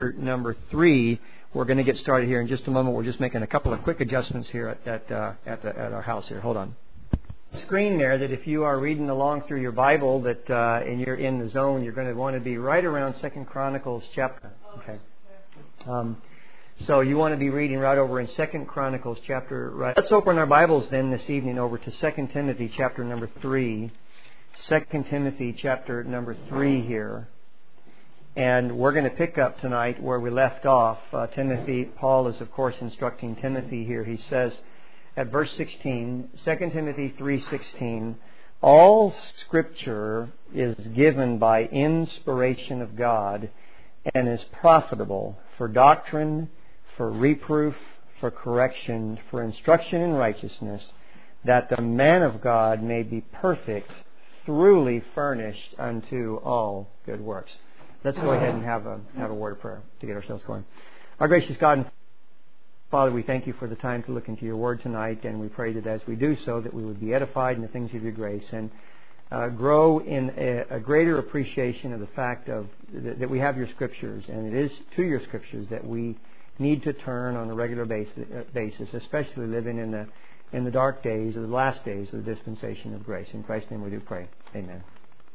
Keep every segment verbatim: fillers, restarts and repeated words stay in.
number three. We're going to get started here in just a moment. We're just making a couple of quick adjustments here at at, uh, at, the, at our house here. Hold on. Screen there that if you are reading along through your Bible that uh, and you're in the zone, you're going to want to be right around Second Chronicles chapter. Okay. Um, so you want to be reading right over in Second Chronicles chapter. Right. Let's open our Bibles then this evening over to Second Timothy chapter number three. Second Timothy chapter number three here. And we're going to pick up tonight where we left off. Uh, Timothy, Paul is of course instructing Timothy here. He says at verse sixteen, Second Timothy three sixteen, all Scripture is given by inspiration of God and is profitable for doctrine, for reproof, for correction, for instruction in righteousness, that the man of God may be perfect, thoroughly furnished unto all good works. Let's go ahead and have a have a word of prayer to get ourselves going. Our gracious God and Father, we thank you for the time to look into your word tonight, and we pray that as we do so, that we would be edified in the things of your grace and uh, grow in a, a greater appreciation of the fact of that, that we have your scriptures, and it is to your scriptures that we need to turn on a regular basis, basis especially living in the in the dark days or the last days of the dispensation of grace. In Christ's name we do pray. Amen.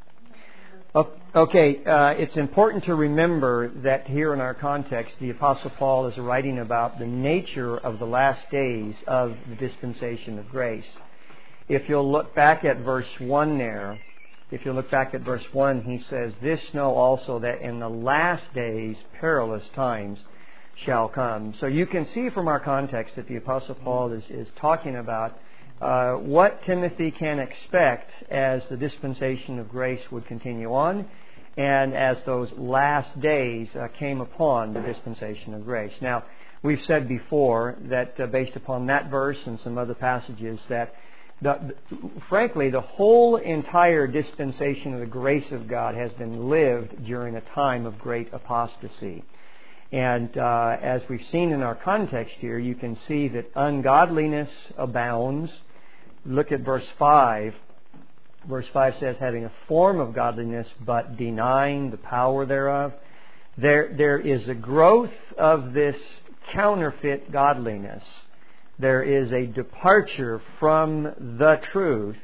Okay, uh, it's important to remember that here in our context, the Apostle Paul is writing about the nature of the last days of the dispensation of grace. If you'll look back at verse one there, if you look back at verse one, he says, "This know also that in the last days perilous times shall come." So you can see from our context that the Apostle Paul is, is talking about Uh, what Timothy can expect as the dispensation of grace would continue on and as those last days uh, came upon the dispensation of grace. Now, we've said before that uh, based upon that verse and some other passages that the, the, frankly the whole entire dispensation of the grace of God has been lived during a time of great apostasy. And uh, as we've seen in our context here, you can see that ungodliness abounds. Look at verse five. Verse five says, having a form of godliness, but denying the power thereof. There, there is a growth of this counterfeit godliness. There is a departure from the truth.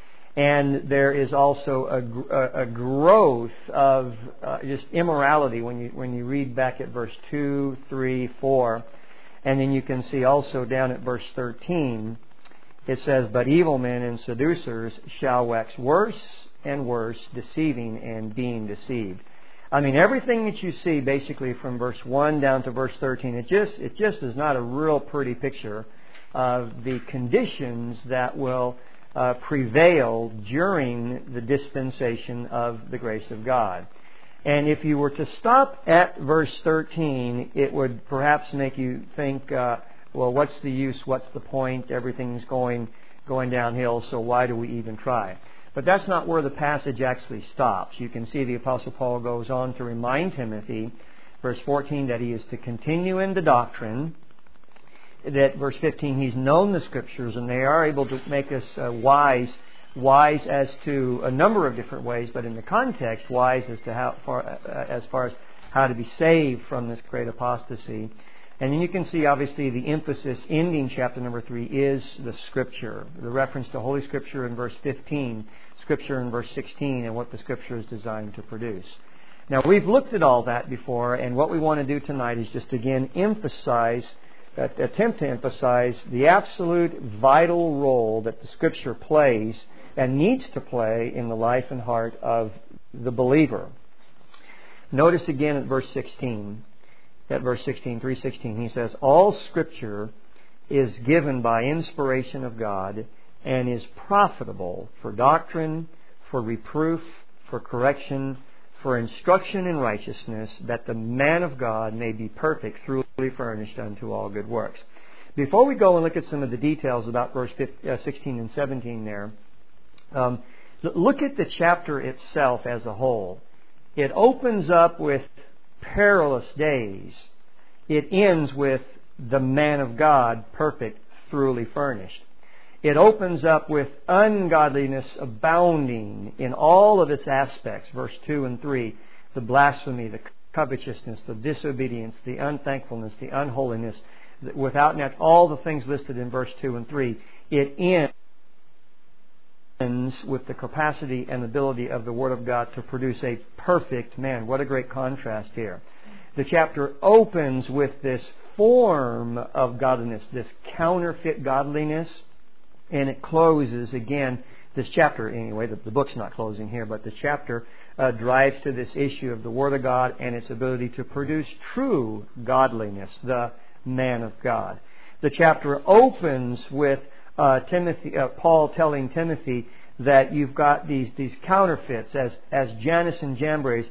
And there is also a, a growth of uh, just immorality when you when you read back at verse two, three, four. And then you can see also down at verse thirteen, it says, "But evil men and seducers shall wax worse and worse, deceiving and being deceived." I mean, everything that you see basically from verse one down to verse thirteen, it just it just is not a real pretty picture of the conditions that will Uh, prevail during the dispensation of the grace of God. And if you were to stop at verse thirteen, it would perhaps make you think, uh, well, what's the use? What's the point? Everything's going going downhill, so why do we even try? But that's not where the passage actually stops. You can see the Apostle Paul goes on to remind Timothy, verse fourteen, that he is to continue in the doctrine. That verse fifteen, he's known the Scriptures and they are able to make us uh, wise, wise as to a number of different ways, but in the context, wise as to how far, uh, as far as how to be saved from this great apostasy. And then you can see, obviously, the emphasis ending chapter number three is the Scripture, the reference to Holy Scripture in verse fifteen, Scripture in verse sixteen, and what the Scripture is designed to produce. Now, we've looked at all that before, and what we want to do tonight is just again emphasize attempt to emphasize the absolute vital role that the Scripture plays and needs to play in the life and heart of the believer. Notice again at verse sixteen, at verse sixteen, three sixteen, he says, "All Scripture is given by inspiration of God and is profitable for doctrine, for reproof, for correction, for instruction in righteousness, that the man of God may be perfect, thoroughly furnished unto all good works." Before we go and look at some of the details about verse sixteen and seventeen there, um, look at the chapter itself as a whole. It opens up with perilous days. It ends with the man of God, perfect, thoroughly furnished. It opens up with ungodliness abounding in all of its aspects, verse two and three, the blasphemy, the covetousness, the disobedience, the unthankfulness, the unholiness, without net, all the things listed in verse two and three, it ends with the capacity and ability of the Word of God to produce a perfect man. What a great contrast here. The chapter opens with this form of godliness, this counterfeit godliness, and it closes again, this chapter anyway, the, the book's not closing here, but the chapter uh, drives to this issue of the Word of God and its ability to produce true godliness, the man of God. The chapter opens with uh, Timothy, uh, Paul telling Timothy that you've got these, these counterfeits as, as Jannes and Jambres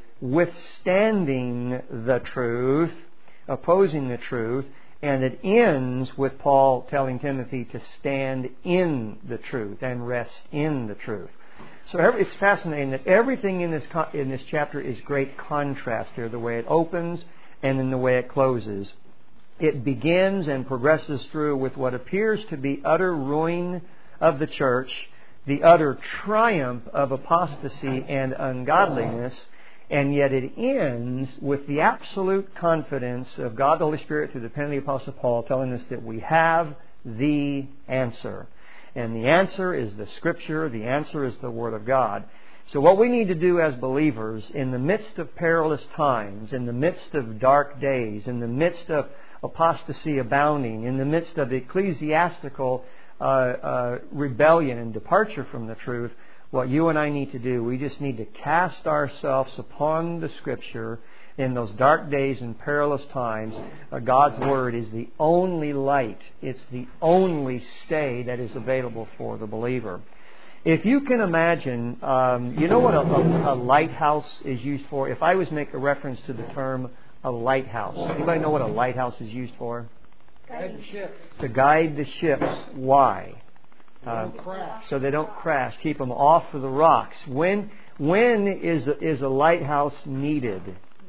withstanding the truth, opposing the truth, and it ends with Paul telling Timothy to stand in the truth and rest in the truth. So it's fascinating that everything in this in this chapter is great contrast here, the way it opens and in the way it closes. It begins and progresses through with what appears to be utter ruin of the church, the utter triumph of apostasy and ungodliness, and yet it ends with the absolute confidence of God the Holy Spirit through the pen of the Apostle Paul telling us that we have the answer. And the answer is the Scripture, the answer is the Word of God. So what we need to do as believers in the midst of perilous times, in the midst of dark days, in the midst of apostasy abounding, in the midst of ecclesiastical uh, uh, rebellion and departure from the truth, what you and I need to do, we just need to cast ourselves upon the Scripture in those dark days and perilous times. Uh, God's Word is the only light. It's the only stay that is available for the believer. If you can imagine, um, you know what a, a, a lighthouse is used for? If I was to make a reference to the term a lighthouse. Anybody know what a lighthouse is used for? Guide the ships. To guide the ships. Why? Uh, so they don't crash. Keep them off of the rocks. When when is is a lighthouse needed?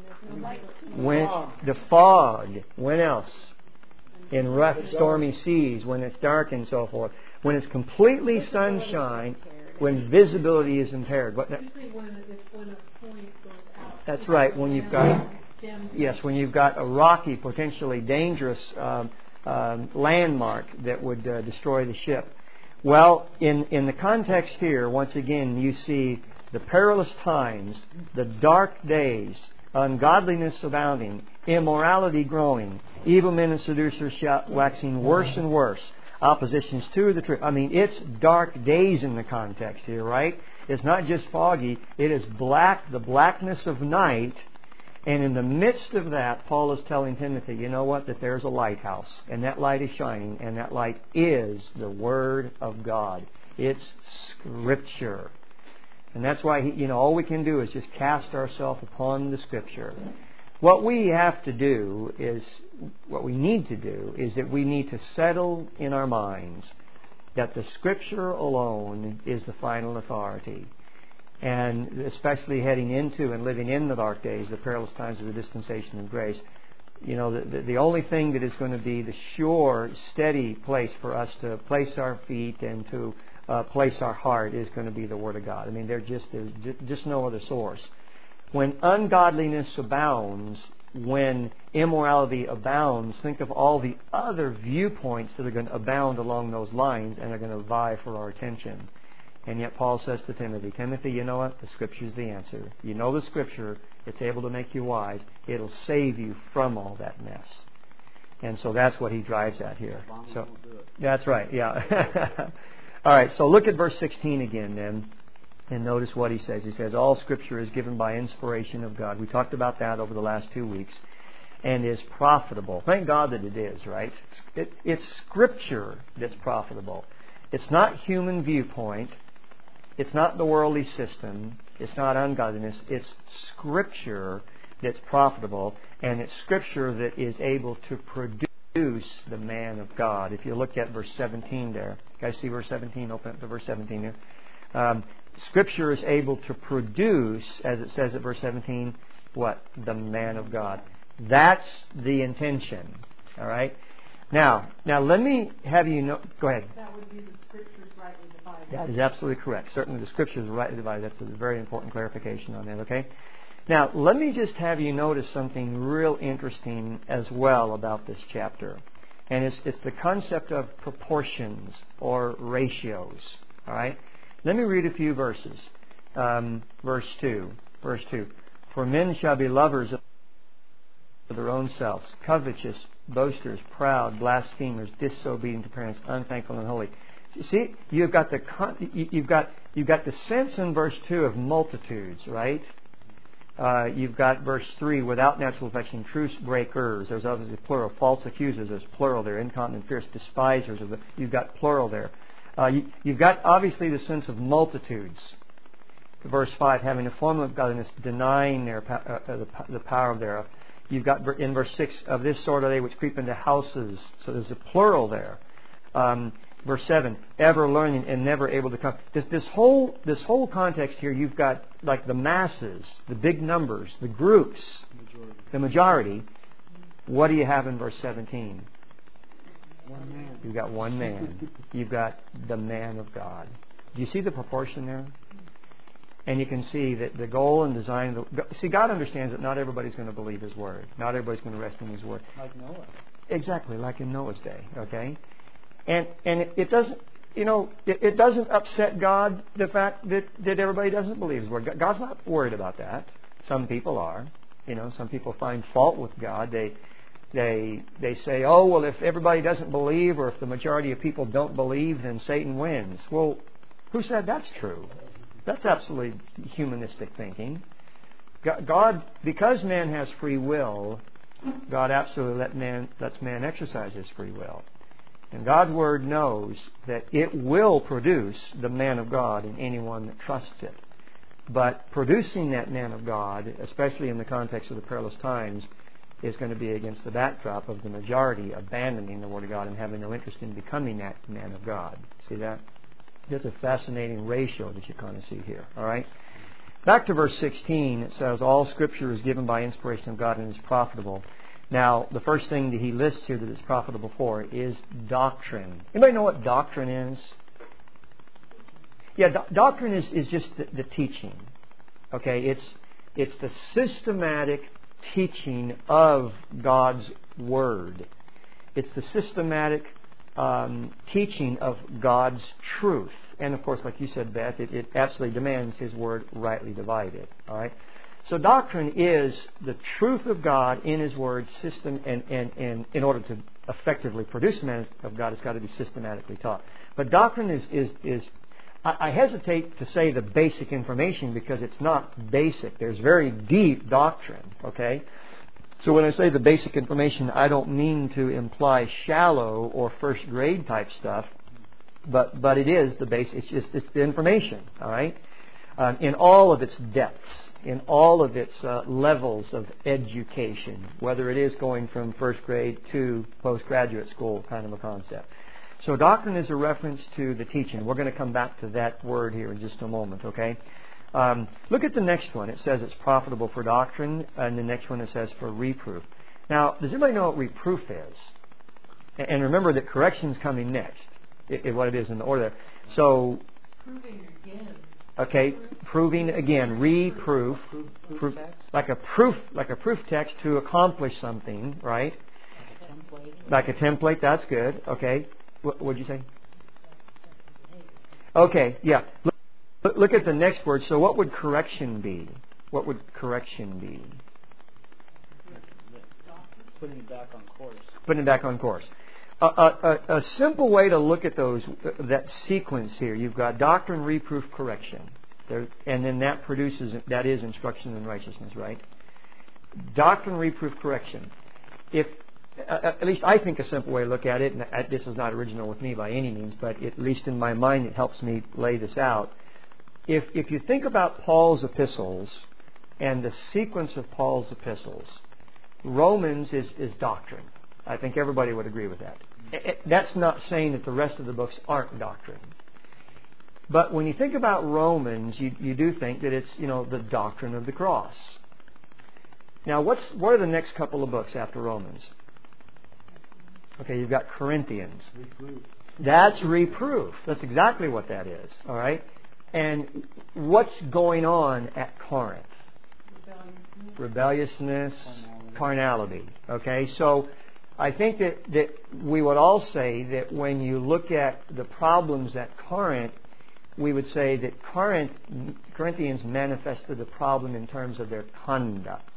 When the fog. When else? In rough, stormy seas. When it's dark and so forth. When it's completely sunshine. When visibility is impaired. What? That's right. When you've got yes, when you've got a rocky, potentially dangerous um, um, landmark that would uh, destroy the ship. Well, in, in the context here, once again, you see the perilous times, the dark days, ungodliness abounding, immorality growing, evil men and seducers waxing worse and worse, oppositions to the truth. I mean, it's dark days in the context here, right? It's not just foggy. It is black, the blackness of night. And in the midst of that, Paul is telling Timothy, you know what, that there's a lighthouse. And that light is shining. And that light is the Word of God. It's Scripture. And that's why, he, you know, all we can do is just cast ourselves upon the Scripture. What we have to do is, what we need to do is that we need to settle in our minds that the Scripture alone is the final authority. And especially heading into and living in the dark days, the perilous times of the dispensation of grace, you know, the, the, the only thing that is going to be the sure, steady place for us to place our feet and to uh, place our heart is going to be the Word of God. I mean, there's just, there's just no other source. When ungodliness abounds, when immorality abounds, think of all the other viewpoints that are going to abound along those lines and are going to vie for our attention. And yet Paul says to Timothy, Timothy, you know what? The Scripture is the answer. You know the Scripture. It's able to make you wise. It'll save you from all that mess. And so that's what he drives at here. So that's right, yeah. All right, so look at verse sixteen again then. And notice what he says. He says, all Scripture is given by inspiration of God. We talked about that over the last two weeks. And is profitable. Thank God that it is, right? It, it's Scripture that's profitable. It's not human viewpoint. It's not the worldly system. It's not ungodliness. It's Scripture that's profitable. And it's Scripture that is able to produce the man of God. If you look at verse seventeen there. Guys see verse seventeen? Open up to verse seventeen there. Um, Scripture is able to produce, as it says at verse seventeen, what? The man of God. That's the intention. All right? Now, now let me have you know... Go ahead. That would be the Scriptures rightly divided. That is absolutely correct. Certainly the Scriptures are rightly divided. That's a very important clarification on that, okay? Now, let me just have you notice something real interesting as well about this chapter. And it's, it's the concept of proportions or ratios. All right? Let me read a few verses. Um, verse two. Verse two. For men shall be lovers of their own selves, covetous, boasters, proud, blasphemers, disobedient to parents, unthankful and unholy. See, you've got the you've got you've got the sense in verse two of multitudes, right? Uh, you've got verse three, without natural affection, truce breakers. There's obviously plural. False accusers. There's plural there. Incontinent, fierce, despisers. Of the, you've got plural there. Uh, you, you've got obviously the sense of multitudes. Verse five, having a form of godliness, denying their uh, the, the power thereof. You've got in verse six, of this sort are they which creep into houses. So there's a plural there. Um, verse seven, ever learning and never able to come. This, this whole this whole context here, you've got like the masses, the big numbers, the groups, majority. the majority. What do you have in verse seventeen? One man. You've got one man. You've got the man of God. Do you see the proportion there? And you can see that the goal and design of the... See, God understands that not everybody's going to believe His Word. Not everybody's going to rest in His Word. Like Noah. Exactly, like in Noah's day, okay? And and it, it doesn't, you know, it, it doesn't upset God, the fact that, that everybody doesn't believe His Word. God's not worried about that. Some people are. You know, some people find fault with God. They... They they say, oh, well, if everybody doesn't believe or if the majority of people don't believe, then Satan wins. Well, who said that's true? That's absolutely humanistic thinking. God, because man has free will, God absolutely let man, lets man exercise his free will. And God's Word knows that it will produce the man of God in anyone that trusts it. But producing that man of God, especially in the context of the perilous times, is going to be against the backdrop of the majority abandoning the Word of God and having no interest in becoming that man of God. See that? That's a fascinating ratio that you kind of see here. All right? Back to verse sixteen, it says, all Scripture is given by inspiration of God and is profitable. Now, the first thing that he lists here that it's profitable for is doctrine. Anybody know what doctrine is? Yeah, do- doctrine is, is just the, the teaching. Okay? It's, it's the systematic teaching of God's Word. It's the systematic um, teaching of God's truth. And of course, like you said, Beth, it, it absolutely demands His Word rightly divided. All right? So doctrine is the truth of God in His Word system, and, and, and in order to effectively produce man of God, it's got to be systematically taught. But doctrine is, is, is I hesitate to say the basic information because it's not basic. There's very deep doctrine, okay? So when I say the basic information, I don't mean to imply shallow or first grade type stuff, but but it is the basic. It's just it's the information, all right? Um, in all of its depths, in all of its uh, levels of education, whether it is going from first grade to postgraduate school kind of a concept. So doctrine is a reference to the teaching. We're going to come back to that word here in just a moment, okay? Um, look at the next one. It says it's profitable for doctrine, and the next one it says for reproof. Now, does anybody know what reproof is? And remember that correction's coming next, it, what it is in the order there. So, Proving again. Okay, proving again, reproof, Proof, proof proof, text? like a proof, like a proof text to accomplish something, right? Like a template? Like a template. That's good. Okay. What would you say? Okay, yeah. Look, look at the next word. So what would correction be? What would correction be? Putting it back on course. Putting it back on course. A, a, a, a simple way to look at those, that sequence here, you've got doctrine, reproof, correction. There, and then that produces, that is instruction in righteousness, right? Doctrine, reproof, correction. If At least I think a simple way to look at it, and this is not original with me by any means, but at least in my mind it helps me lay this out. If if you think about Paul's epistles and the sequence of Paul's epistles, Romans is, is doctrine. I think everybody would agree with that. That's not saying that the rest of the books aren't doctrine. But when you think about Romans, you, you do think that it's, you know, the doctrine of the cross. Now, what's what are the next couple of books after Romans? Okay, you've got Corinthians. Reproof. That's reproof. That's exactly what that is. All right? And what's going on at Corinth? Rebellion. rebelliousness, carnality. Okay, so I think that, that we would all say that when you look at the problems at Corinth, we would say that Corinth, Corinthians manifested the problem in terms of their conduct.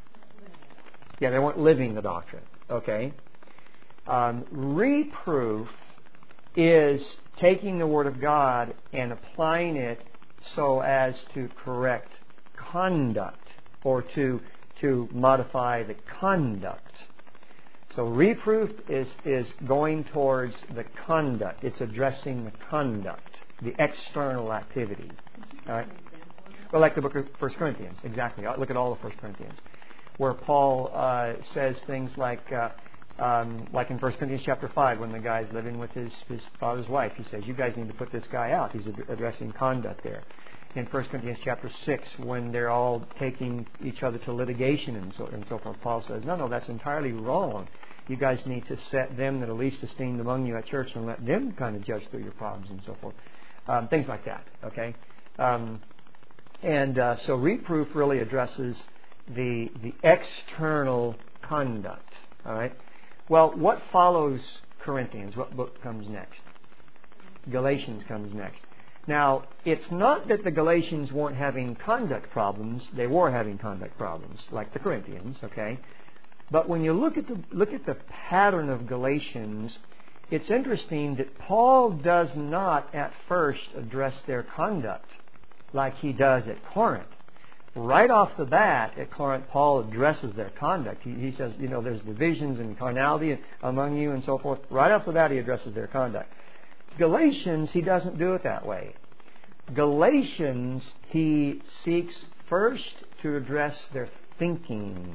Yeah, they weren't living the doctrine. Okay. Um, reproof is taking the Word of God and applying it so as to correct conduct or to to modify the conduct. So reproof is, is going towards the conduct. It's addressing the conduct, the external activity. All right? Well, like the book of First Corinthians, exactly. Look at all of First Corinthians, where Paul uh, says things like, uh, um, like in First Corinthians chapter five, when the guy's living with his, his father's wife, he says, you guys need to put this guy out. He's ad- addressing conduct there. In First Corinthians chapter six, when they're all taking each other to litigation and so, and so forth, Paul says, no, no, that's entirely wrong. You guys need to set them that are least esteemed among you at church and let them kind of judge through your problems and so forth. Um, things like that, okay? Um, and uh, so reproof really addresses the the external conduct, all right? Well, what follows Corinthians? What book comes next? Galatians comes next. Now, it's not that the Galatians weren't having conduct problems. They were having conduct problems, like the Corinthians, okay? But when you look at the look at the pattern of Galatians, it's interesting that Paul does not at first address their conduct like he does at Corinth. Right off the bat, at Corinth, Paul addresses their conduct. He, he says, you know, there's divisions and carnality among you and so forth. Right off the bat, he addresses their conduct. Galatians, he doesn't do it that way. Galatians, he seeks first to address their thinking.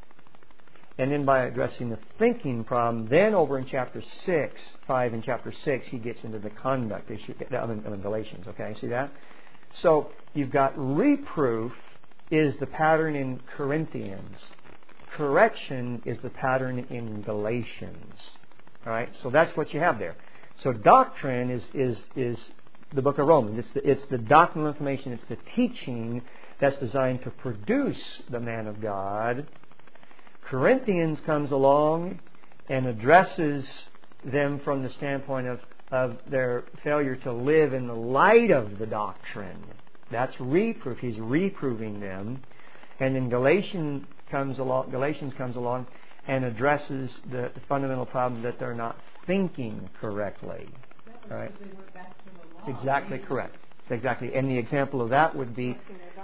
And then by addressing the thinking problem, then over in chapter six, five and chapter six, he gets into the conduct issue. I'm in, I'm in Galatians, okay? See that? So you've got reproof is the pattern in Corinthians. Correction is the pattern in Galatians. All right? So that's what you have there. So doctrine is is is the book of Romans. It's the, it's the doctrinal information. It's the teaching that's designed to produce the man of God. Corinthians comes along and addresses them from the standpoint of, of their failure to live in the light of the doctrine. That's reproof. He's reproving them. And then Galatians comes along, Galatians comes along and addresses the, the fundamental problem that they're not thinking correctly. All right? It's exactly correct. Exactly. And the example of that would be,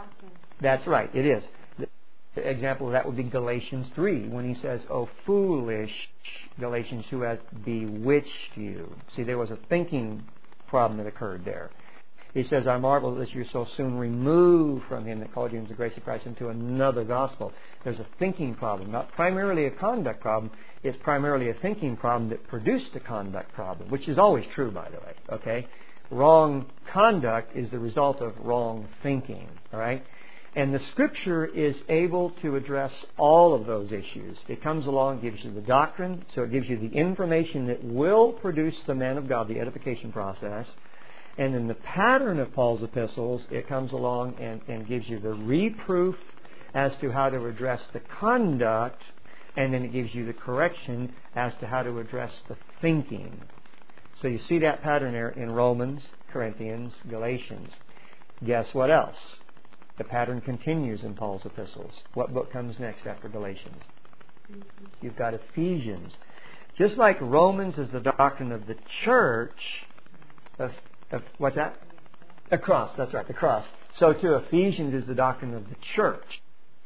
that's right, it is. The example of that would be Galatians three, when he says, "O foolish Galatians, who has bewitched you." See, there was a thinking problem that occurred there. He says, "I marvel that you're so soon removed from him that called you into the grace of Christ into another gospel." There's a thinking problem, not primarily a conduct problem. It's primarily a thinking problem that produced a conduct problem, which is always true, by the way. Okay, wrong conduct is the result of wrong thinking. All right. And the Scripture is able to address all of those issues. It comes along, gives you the doctrine, so it gives you the information that will produce the man of God, the edification process. And in the pattern of Paul's epistles, it comes along and, and gives you the reproof as to how to address the conduct, and then it gives you the correction as to how to address the thinking. So you see that pattern there in Romans, Corinthians, Galatians. Guess what else? The pattern continues in Paul's epistles. What book comes next after Galatians? You've got Ephesians. Just like Romans is the doctrine of the church, of, of what's that? The cross, that's right, the cross. So too, Ephesians is the doctrine of the church.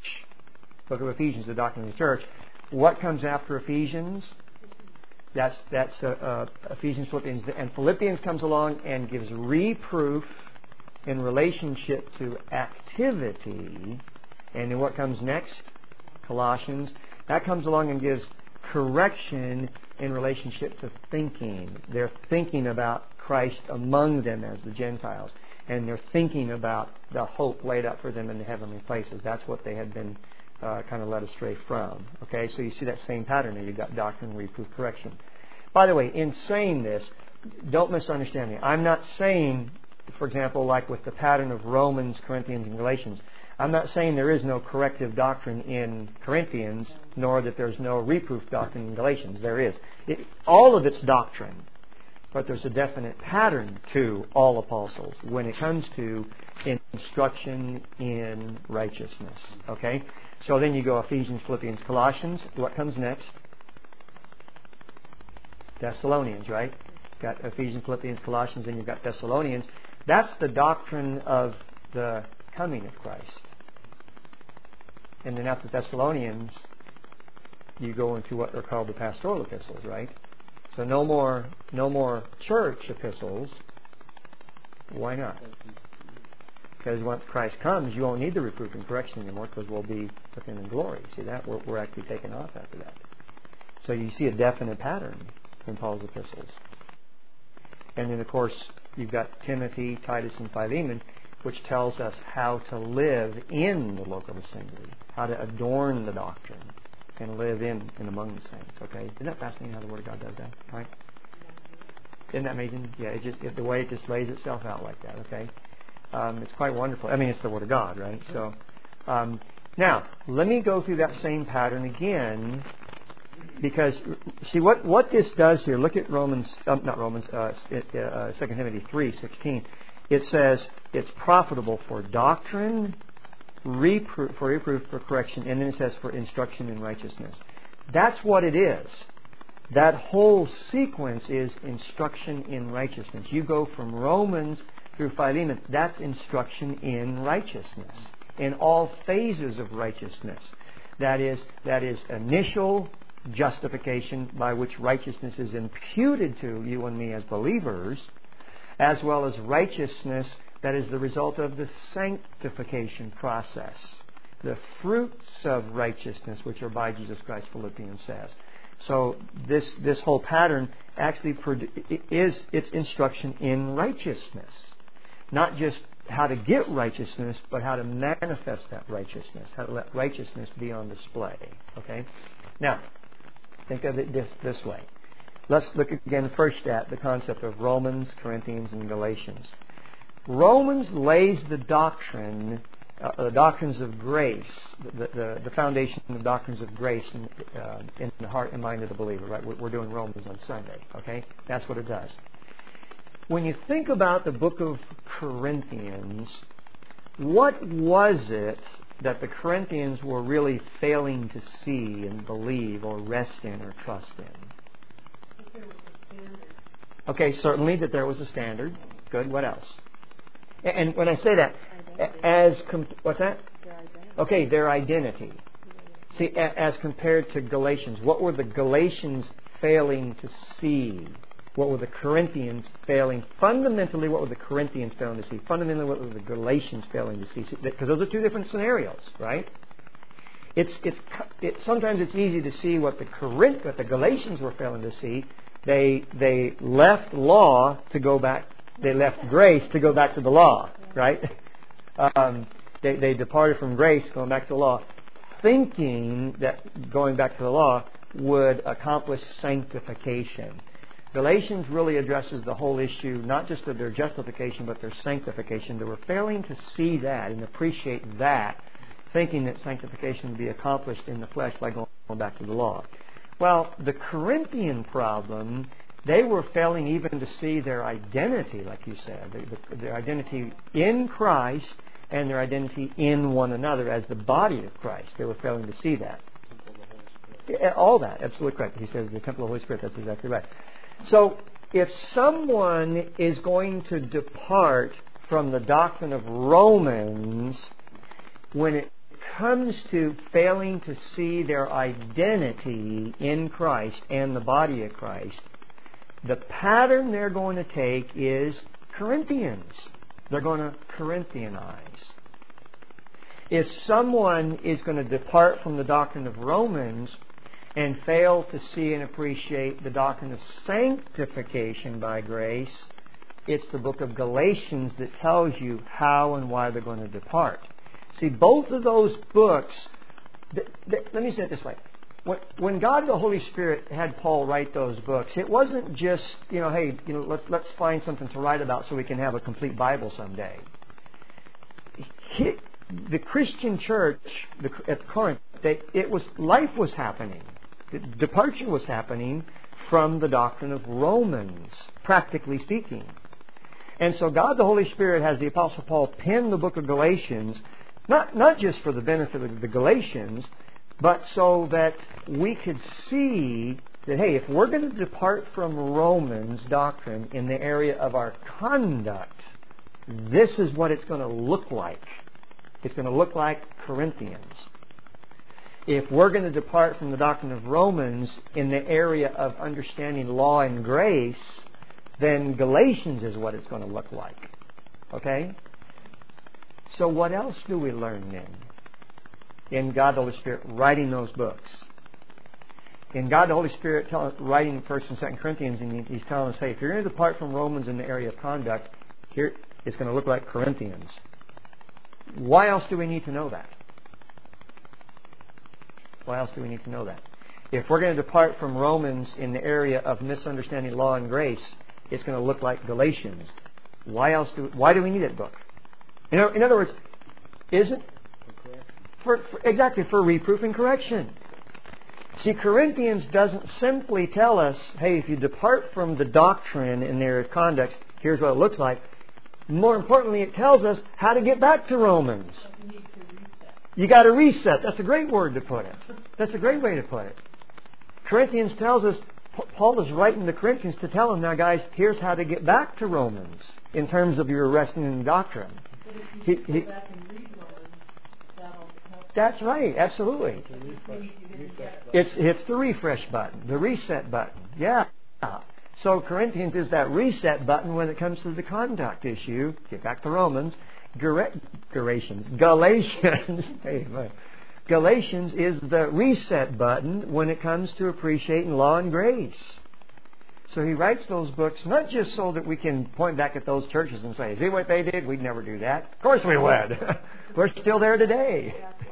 Book of Ephesians is the doctrine of the church. What comes after Ephesians? That's that's uh, uh, Ephesians, Philippians, and Philippians comes along and gives reproof in relationship to activity. And then what comes next? Colossians. That comes along and gives correction in relationship to thinking. They're thinking about Christ among them as the Gentiles. And they're thinking about the hope laid up for them in the heavenly places. That's what they had been uh, kind of led astray from. Okay, so you see that same pattern there. You've got doctrine, reproof, correction. By the way, in saying this, don't misunderstand me. I'm not saying, for example, like with the pattern of Romans, Corinthians, and Galatians, I'm not saying there is no corrective doctrine in Corinthians, nor that there's no reproof doctrine in Galatians. There is. It, all of it's doctrine. But there's a definite pattern to all apostles when it comes to instruction in righteousness. Okay? So then you go Ephesians, Philippians, Colossians. What comes next? Thessalonians, right? Got Ephesians, Philippians, Colossians, and you've got Thessalonians. That's the doctrine of the coming of Christ. And then after Thessalonians, you go into what are called the pastoral epistles, right? So no more, no more church epistles. Why not? Because once Christ comes, you won't need the reproof and correction anymore, because we'll be with Him in glory. See that? We're, we're actually taken off after that. So you see a definite pattern in Paul's epistles. And then, of course, you've got Timothy, Titus, and Philemon, which tells us how to live in the local assembly, how to adorn the doctrine and live in and among the saints. Okay, isn't that fascinating how the Word of God does that? Right? Isn't that amazing? Yeah, it just it, the way it just lays itself out like that. Okay, um, it's quite wonderful. I mean, it's the Word of God, right? So um, now let me go through that same pattern again, because see what what this does here. Look at Romans, uh, not Romans, uh, uh, Second Timothy three sixteen. It says it's profitable for doctrine, reproof, for reproof, for correction, and then it says for instruction in righteousness. That's what it is. That whole sequence is instruction in righteousness. You go from Romans through Philemon. That's instruction in righteousness, in all phases of righteousness. That is, that is initial justification by which righteousness is imputed to you and me as believers, as well as righteousness that is the result of the sanctification process. The fruits of righteousness which are by Jesus Christ, Philippians says. So this this whole pattern actually is its instruction in righteousness. Not just how to get righteousness, but how to manifest that righteousness. How to let righteousness be on display. Okay? Now, think of it this, this way. Let's look again first at the concept of Romans, Corinthians, and Galatians. Romans lays the doctrine, uh, the doctrines of grace, the, the, the foundation of doctrines of grace in, uh, in the heart and mind of the believer. Right? We're doing Romans on Sunday. Okay, that's what it does. When you think about the book of Corinthians, what was it that the Corinthians were really failing to see and believe or rest in or trust in? Okay, certainly that there was a standard. Good. What else? And when I say that, as com- what's that? Okay, their identity. See, as compared to Galatians, what were the Galatians failing to see? What were the Corinthians failing? Fundamentally, what were the Corinthians failing to see? Fundamentally, what were the Galatians failing to see? Because those are two different scenarios, right? It's it's it, sometimes it's easy to see what the Corinth, what the Galatians were failing to see. They they left law to go back. They left grace to go back to the law, right? Um, they they departed from grace, going back to the law, thinking that going back to the law would accomplish sanctification. Galatians really addresses the whole issue, not just of their justification, but their sanctification. They were failing to see that and appreciate that, thinking that sanctification would be accomplished in the flesh by going back to the law. Well, the Corinthian problem, they were failing even to see their identity, like you said, the, the, their identity in Christ and their identity in one another as the body of Christ. They were failing to see that. All that, absolutely correct. He says the temple of the Holy Spirit, that's exactly right. So, if someone is going to depart from the doctrine of Romans when it comes to failing to see their identity in Christ and the body of Christ, the pattern they're going to take is Corinthians. They're going to Corinthianize. If someone is going to depart from the doctrine of Romans and fail to see and appreciate the doctrine of sanctification by grace, it's the book of Galatians that tells you how and why they're going to depart. See, both of those books, th- th- let me say it this way. When, when God the Holy Spirit had Paul write those books, it wasn't just, you know, hey, you know, let's let's find something to write about so we can have a complete Bible someday. He, the Christian church the, at Corinth, they, it was life was happening. The departure was happening from the doctrine of Romans, practically speaking. And so God the Holy Spirit has the Apostle Paul pen the book of Galatians, not, not just for the benefit of the Galatians, but so that we could see that, hey, if we're going to depart from Romans doctrine in the area of our conduct, this is what it's going to look like. It's going to look like Corinthians. If we're going to depart from the doctrine of Romans in the area of understanding law and grace, then Galatians is what it's going to look like. Okay? So what else do we learn then? In God the Holy Spirit writing those books. In God the Holy Spirit tell, writing First and Second Corinthians, and He's telling us, hey, if you're going to depart from Romans in the area of conduct, here it's going to look like Corinthians. Why else do we need to know that? Why else do we need to know that? If we're going to depart from Romans in the area of misunderstanding law and grace, it's going to look like Galatians. Why else do why do we need that book? In, in other words, isn't for, for exactly for reproof and correction. See, Corinthians doesn't simply tell us, hey, if you depart from the doctrine in the area of conduct, here's what it looks like. More importantly, it tells us how to get back to Romans. You got to reset. That's a great word to put it. That's a great way to put it. Corinthians tells us, Paul is writing to Corinthians to tell them, now guys, here's how to get back to Romans in terms of your resting in doctrine. But if you He, go he, back and read Romans, that'll help. that's right, absolutely. It's a refresh, refresh button. It's it's the refresh button, the reset button. Yeah. So Corinthians is that reset button when it comes to the conduct issue. Get back to Romans. Galatians. Galatians. Hey, man. Galatians is the reset button when it comes to appreciating law and grace. So he writes those books not just so that we can point back at those churches and say, see what they did? We'd never do that. Of course we would. We're still there today.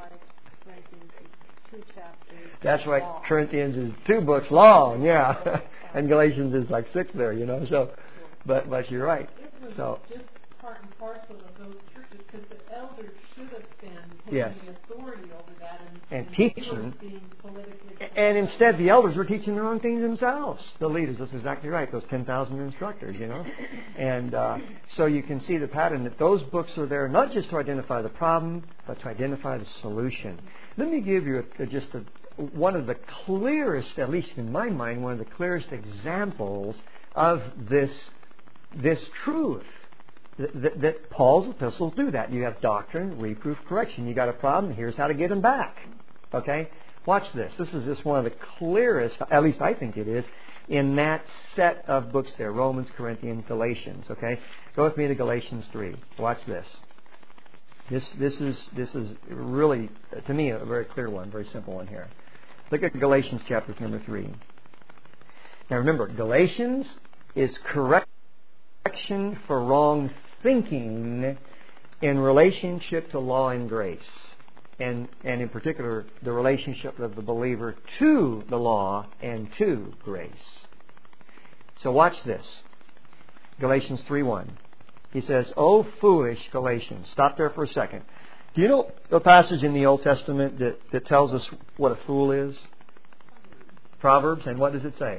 That's why Corinthians is two chapters. That's why Corinthians is two books long, yeah. And Galatians is like six there, you know. So, but but you're right. It was So just part and parcel of those churches because the elders should have been taking Yes. the authority over that and, And and teaching. being politically And instead, the elders were teaching the wrong things themselves. The leaders, that's exactly right. Those ten thousand instructors, you know. And uh, so you can see the pattern that those books are there not just to identify the problem, but to identify the solution. Let me give you a, a, just a, one of the clearest, at least in my mind, one of the clearest examples of this this truth. That, that Paul's epistles do that. You have doctrine, reproof, correction. You got a problem, here's how to get them back. Okay? Watch this. This is just one of the clearest, at least I think it is, in that set of books there. Romans, Corinthians, Galatians. Okay? Go with me to Galatians three. Watch this. This this is this is really, to me, a very clear one, very simple one here. Look at Galatians chapter number three. Now remember, Galatians is correction for wrong thinking in relationship to law and grace. And, and in particular, the relationship of the believer to the law and to grace. So watch this. Galatians three one. He says, "O foolish Galatians." Stop there for a second. Do you know the passage in the Old Testament that, that tells us what a fool is? Proverbs. And what does it say?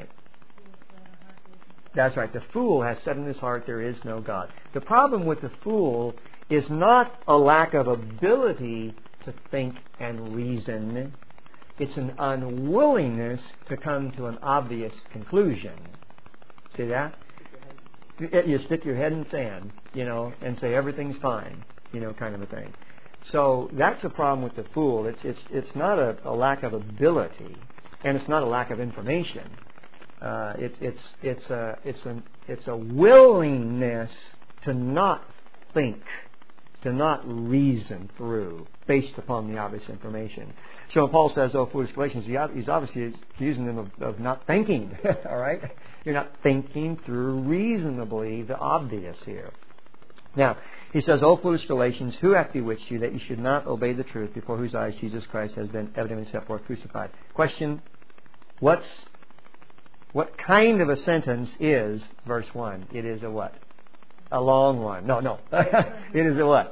That's right. The fool has said in his heart, there is no God. The problem with the fool is not a lack of ability to think and reason. It's an unwillingness to come to an obvious conclusion. See that? You stick your head in sand, you know, and say everything's fine, you know, kind of a thing. So that's the problem with the fool. It's it's it's not a, a lack of ability, and it's not a lack of information. Uh, it's it's it's a it's a it's a willingness to not think, to not reason through based upon the obvious information. So when Paul says, "Oh, foolish Galatians," he's obviously accusing them of, of not thinking. All right, you're not thinking through reasonably the obvious here. Now he says, "O foolish Galatians, who hath bewitched you that you should not obey the truth, before whose eyes Jesus Christ has been evidently set forth crucified?" Question: What's What kind of a sentence is verse one? It is a what? A long one. No, no. It is a what?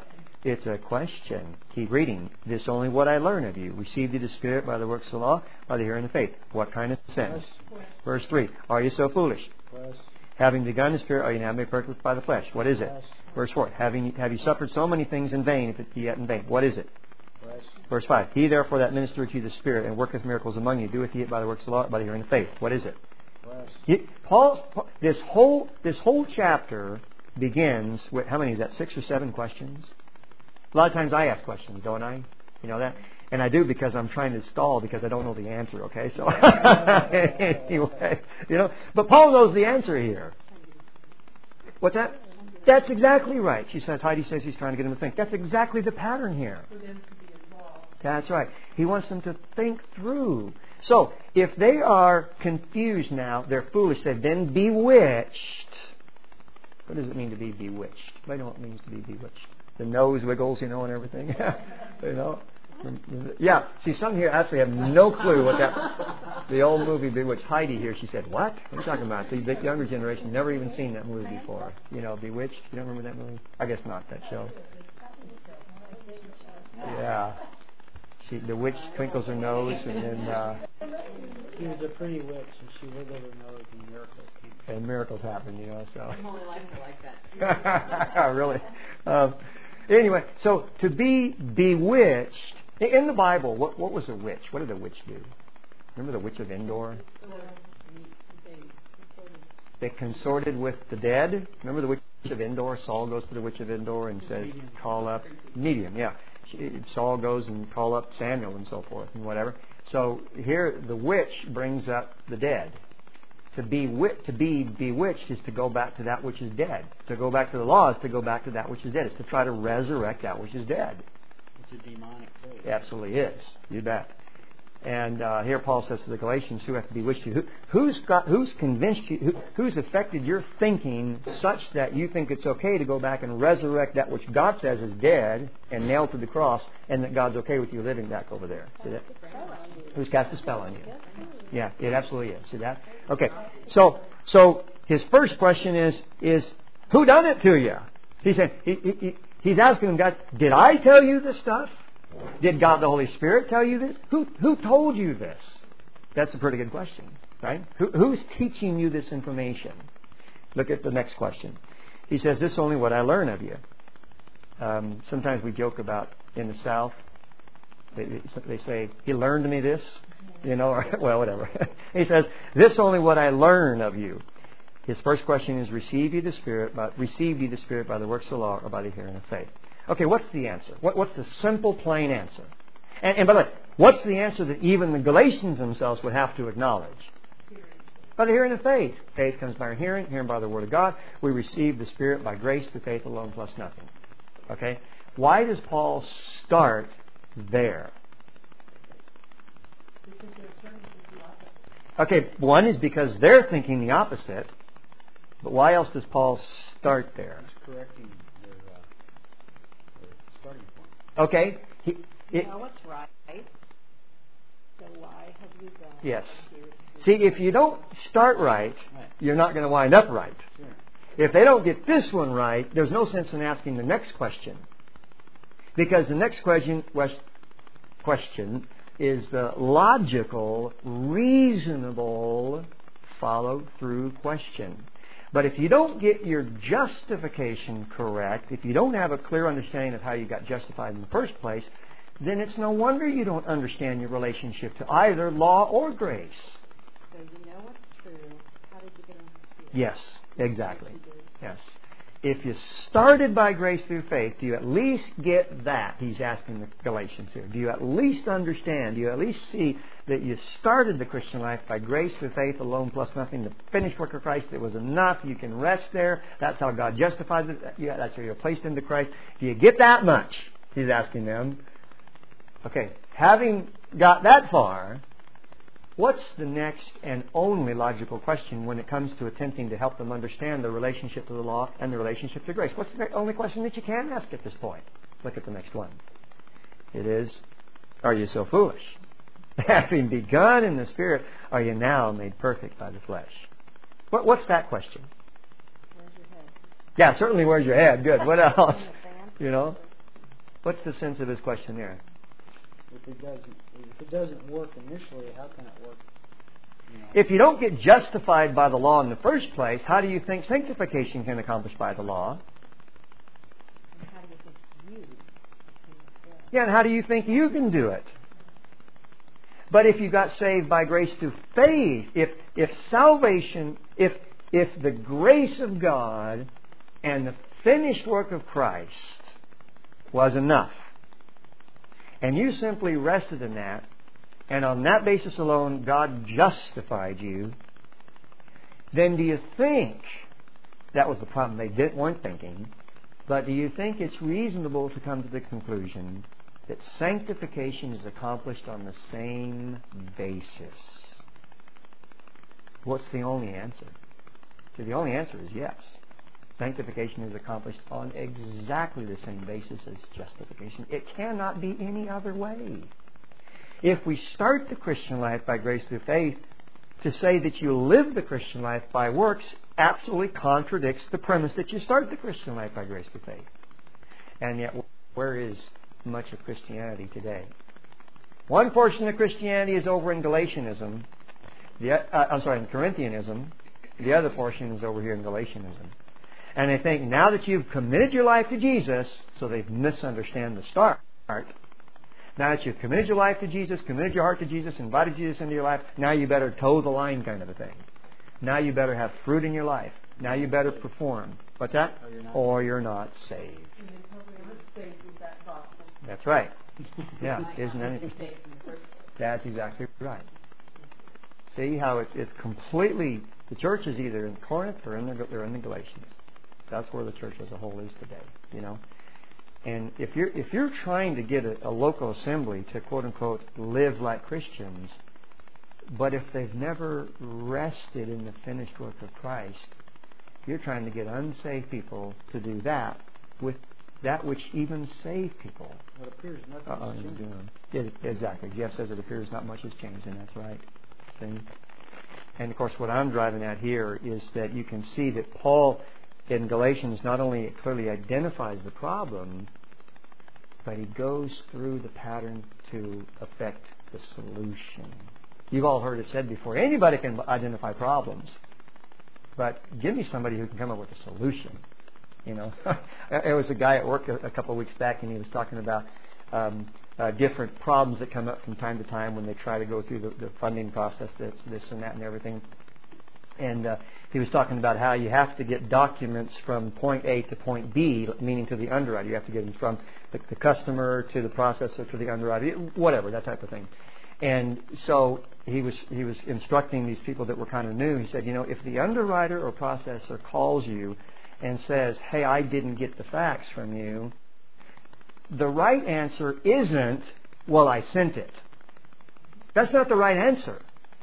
It's a question. Keep reading. This only what I learn of you. Received you the Spirit by the works of the law, by the hearing of faith. What kind of sentence? Verse three. Are you so foolish? Yes. Having begun the Spirit, are you now made perfect by the flesh? What is it? Yes. Verse four. Having have you suffered so many things in vain, if it be yet in vain? What is it? Yes. Verse five. He therefore that ministered to you the Spirit and worketh miracles among you, doeth he it by the works of the law, by the hearing of faith. What is it? Yes. He, Paul's, this whole this whole chapter begins with, how many is that? Six or seven questions? A lot of times I ask questions, don't I? You know that? And I do because I'm trying to stall because I don't know the answer, okay? So, anyway, you know. But Paul knows the answer here. What's that? That's exactly right. She says, Heidi says he's trying to get them to think. That's exactly the pattern here. For them to be involved. That's right. He wants them to think through. So, if they are confused now, they're foolish, they've been bewitched. What does it mean to be bewitched? I know what it means to be bewitched. The nose wiggles, you know, and everything. You know? Yeah. See, some here actually have no clue what that... The old movie Bewitched. Heidi here, she said, what? What are you talking about? The, the younger generation never even seen that movie before. You know, Bewitched. You don't remember that movie? I guess not, that show. Yeah. She, the witch twinkles her nose, and then... Uh, She was a pretty witch, and she wiggled her nose, and miracles came. and miracles happen, you know, so... I'm only like her like that. Really? Um, anyway, so to be bewitched... In the Bible, what, what was a witch? What did a witch do? Remember the witch of Endor? They consorted with the dead. Remember the witch of Endor? Saul goes to the witch of Endor and says, call up... Medium, yeah. Saul goes and call up Samuel and so forth and whatever. So here the witch brings up the dead. To be wit, to be bewitched is to go back to that which is dead. To go back to the law is to go back to that which is dead. It's to try to resurrect that which is dead. It's a demonic faith. It absolutely is. You bet. And uh, here Paul says to the Galatians, who have bewitched you? Who, who's got? Who's convinced you? Who, who's affected your thinking such that you think it's okay to go back and resurrect that which God says is dead and nailed to the cross, and that God's okay with you living back over there? See that? Who's cast a spell on you? Yeah, it absolutely is. See that? Okay. So, so his first question is, is who done it to you? He said he, he, he's asking them, guys, did I tell you this stuff? Did God the Holy Spirit tell you this? Who who told you this? That's a pretty good question, right? Who, who's teaching you this information? Look at the next question. He says, this is only what I learn of you. Um, sometimes we joke about in the South, they, they say, he learned me this, you know, or, well, whatever. He says, this is only what I learn of you. His first question is, receive ye the Spirit, but receive ye the Spirit by the works of the law or by the hearing of faith? Okay, what's the answer? What, what's the simple, plain answer? And, and by the way, what's the answer that even the Galatians themselves would have to acknowledge? By the hearing of faith. Faith comes by hearing, hearing by the Word of God. We receive the Spirit by grace through faith alone plus nothing. Okay? Why does Paul start there? Okay, one is because they're thinking the opposite. But why else does Paul start there? He's correcting their, uh, their starting point. Okay. He, it, No, it's right. So why have you gone? yes. See, if you don't start right, you're not going to wind up right. Sure. If they don't get this one right, there's no sense in asking the next question. Because the next question, question is the logical, reasonable, follow-through question. But if you don't get your justification correct, if you don't have a clear understanding of how you got justified in the first place, then it's no wonder you don't understand your relationship to either law or grace. So you know what's true. How did you get on the field? Yes, exactly. Yes. If you started by grace through faith, do you at least get that? He's asking the Galatians here. Do you at least understand? Do you at least see that you started the Christian life by grace through faith alone plus nothing? The finished work of Christ, it was enough. You can rest there. That's how God justifies it. Yeah, that's how you're placed into Christ. Do you get that much? He's asking them. Okay, having got that far, what's the next and only logical question when it comes to attempting to help them understand the relationship to the law and the relationship to grace? What's the only question that you can ask at this point? Look at the next one. It is, are you so foolish? Having begun in the Spirit, are you now made perfect by the flesh? What, what's that question? Where's your head? Yeah, certainly where's your head. Good. What else? You know? What's the sense of his question there? If it doesn't, if it doesn't work initially, how can it work? You know? If you don't get justified by the law in the first place, how do you think sanctification can be accomplished by the law? And how do you think you can do it? Yeah, and how do you think you can do it? But if you got saved by grace through faith, if if salvation, if if the grace of God and the finished work of Christ was enough, and you simply rested in that, and on that basis alone God justified you, then do you think, that was the problem they didn't, weren't thinking, but do you think it's reasonable to come to the conclusion that sanctification is accomplished on the same basis? What's the only answer? So the only answer is yes. Sanctification is accomplished on exactly the same basis as justification. It cannot be any other way. If we start the Christian life by grace through faith, to say that you live the Christian life by works absolutely contradicts the premise that you start the Christian life by grace through faith. And yet, where is much of Christianity today? One portion of Christianity is over in Galatianism. The, uh, I'm sorry, in Corinthianism. The other portion is over here in Galatianism. And they think now that you've committed your life to Jesus, so they misunderstand the start. Now that you've committed your life to Jesus, committed your heart to Jesus, invited Jesus into your life, now you better toe the line kind of a thing. Now you better have fruit in your life. Now you better perform. What's that? Or you're not, or you're not saved. And they probably aren't saved with that gospel. That's right. Yeah, isn't They're it? saved in the first place. That's exactly right. See how it's it's completely, the church is either in Corinth or in the, they're in the Galatians. That's where the church as a whole is today, you know. And if you're if you're trying to get a, a local assembly to quote unquote live like Christians, but if they've never rested in the finished work of Christ, you're trying to get unsaved people to do that with that which even saved people. It appears nothing Uh-oh, has you're changed. doing. It, exactly. Jeff says it appears not much has changed, and that's right. See? And of course, what I'm driving at here is that you can see that Paul in Galatians not only clearly identifies the problem, but he goes through the pattern to affect the solution. You've all heard it said before, anybody can identify problems, but give me somebody who can come up with a solution. You know, there was a guy at work a, a couple of weeks back, and he was talking about um, uh, different problems that come up from time to time when they try to go through the, the funding process, that's this and that and everything. And uh, he was talking about how you have to get documents from point A to point B, meaning to the underwriter. You have to get them from the, the customer to the processor to the underwriter, whatever, that type of thing. And so he was he was instructing these people that were kind of new. He said, you know, if the underwriter or processor calls you and says, hey, I didn't get the fax from you, the right answer isn't, well, I sent it. That's not the right answer.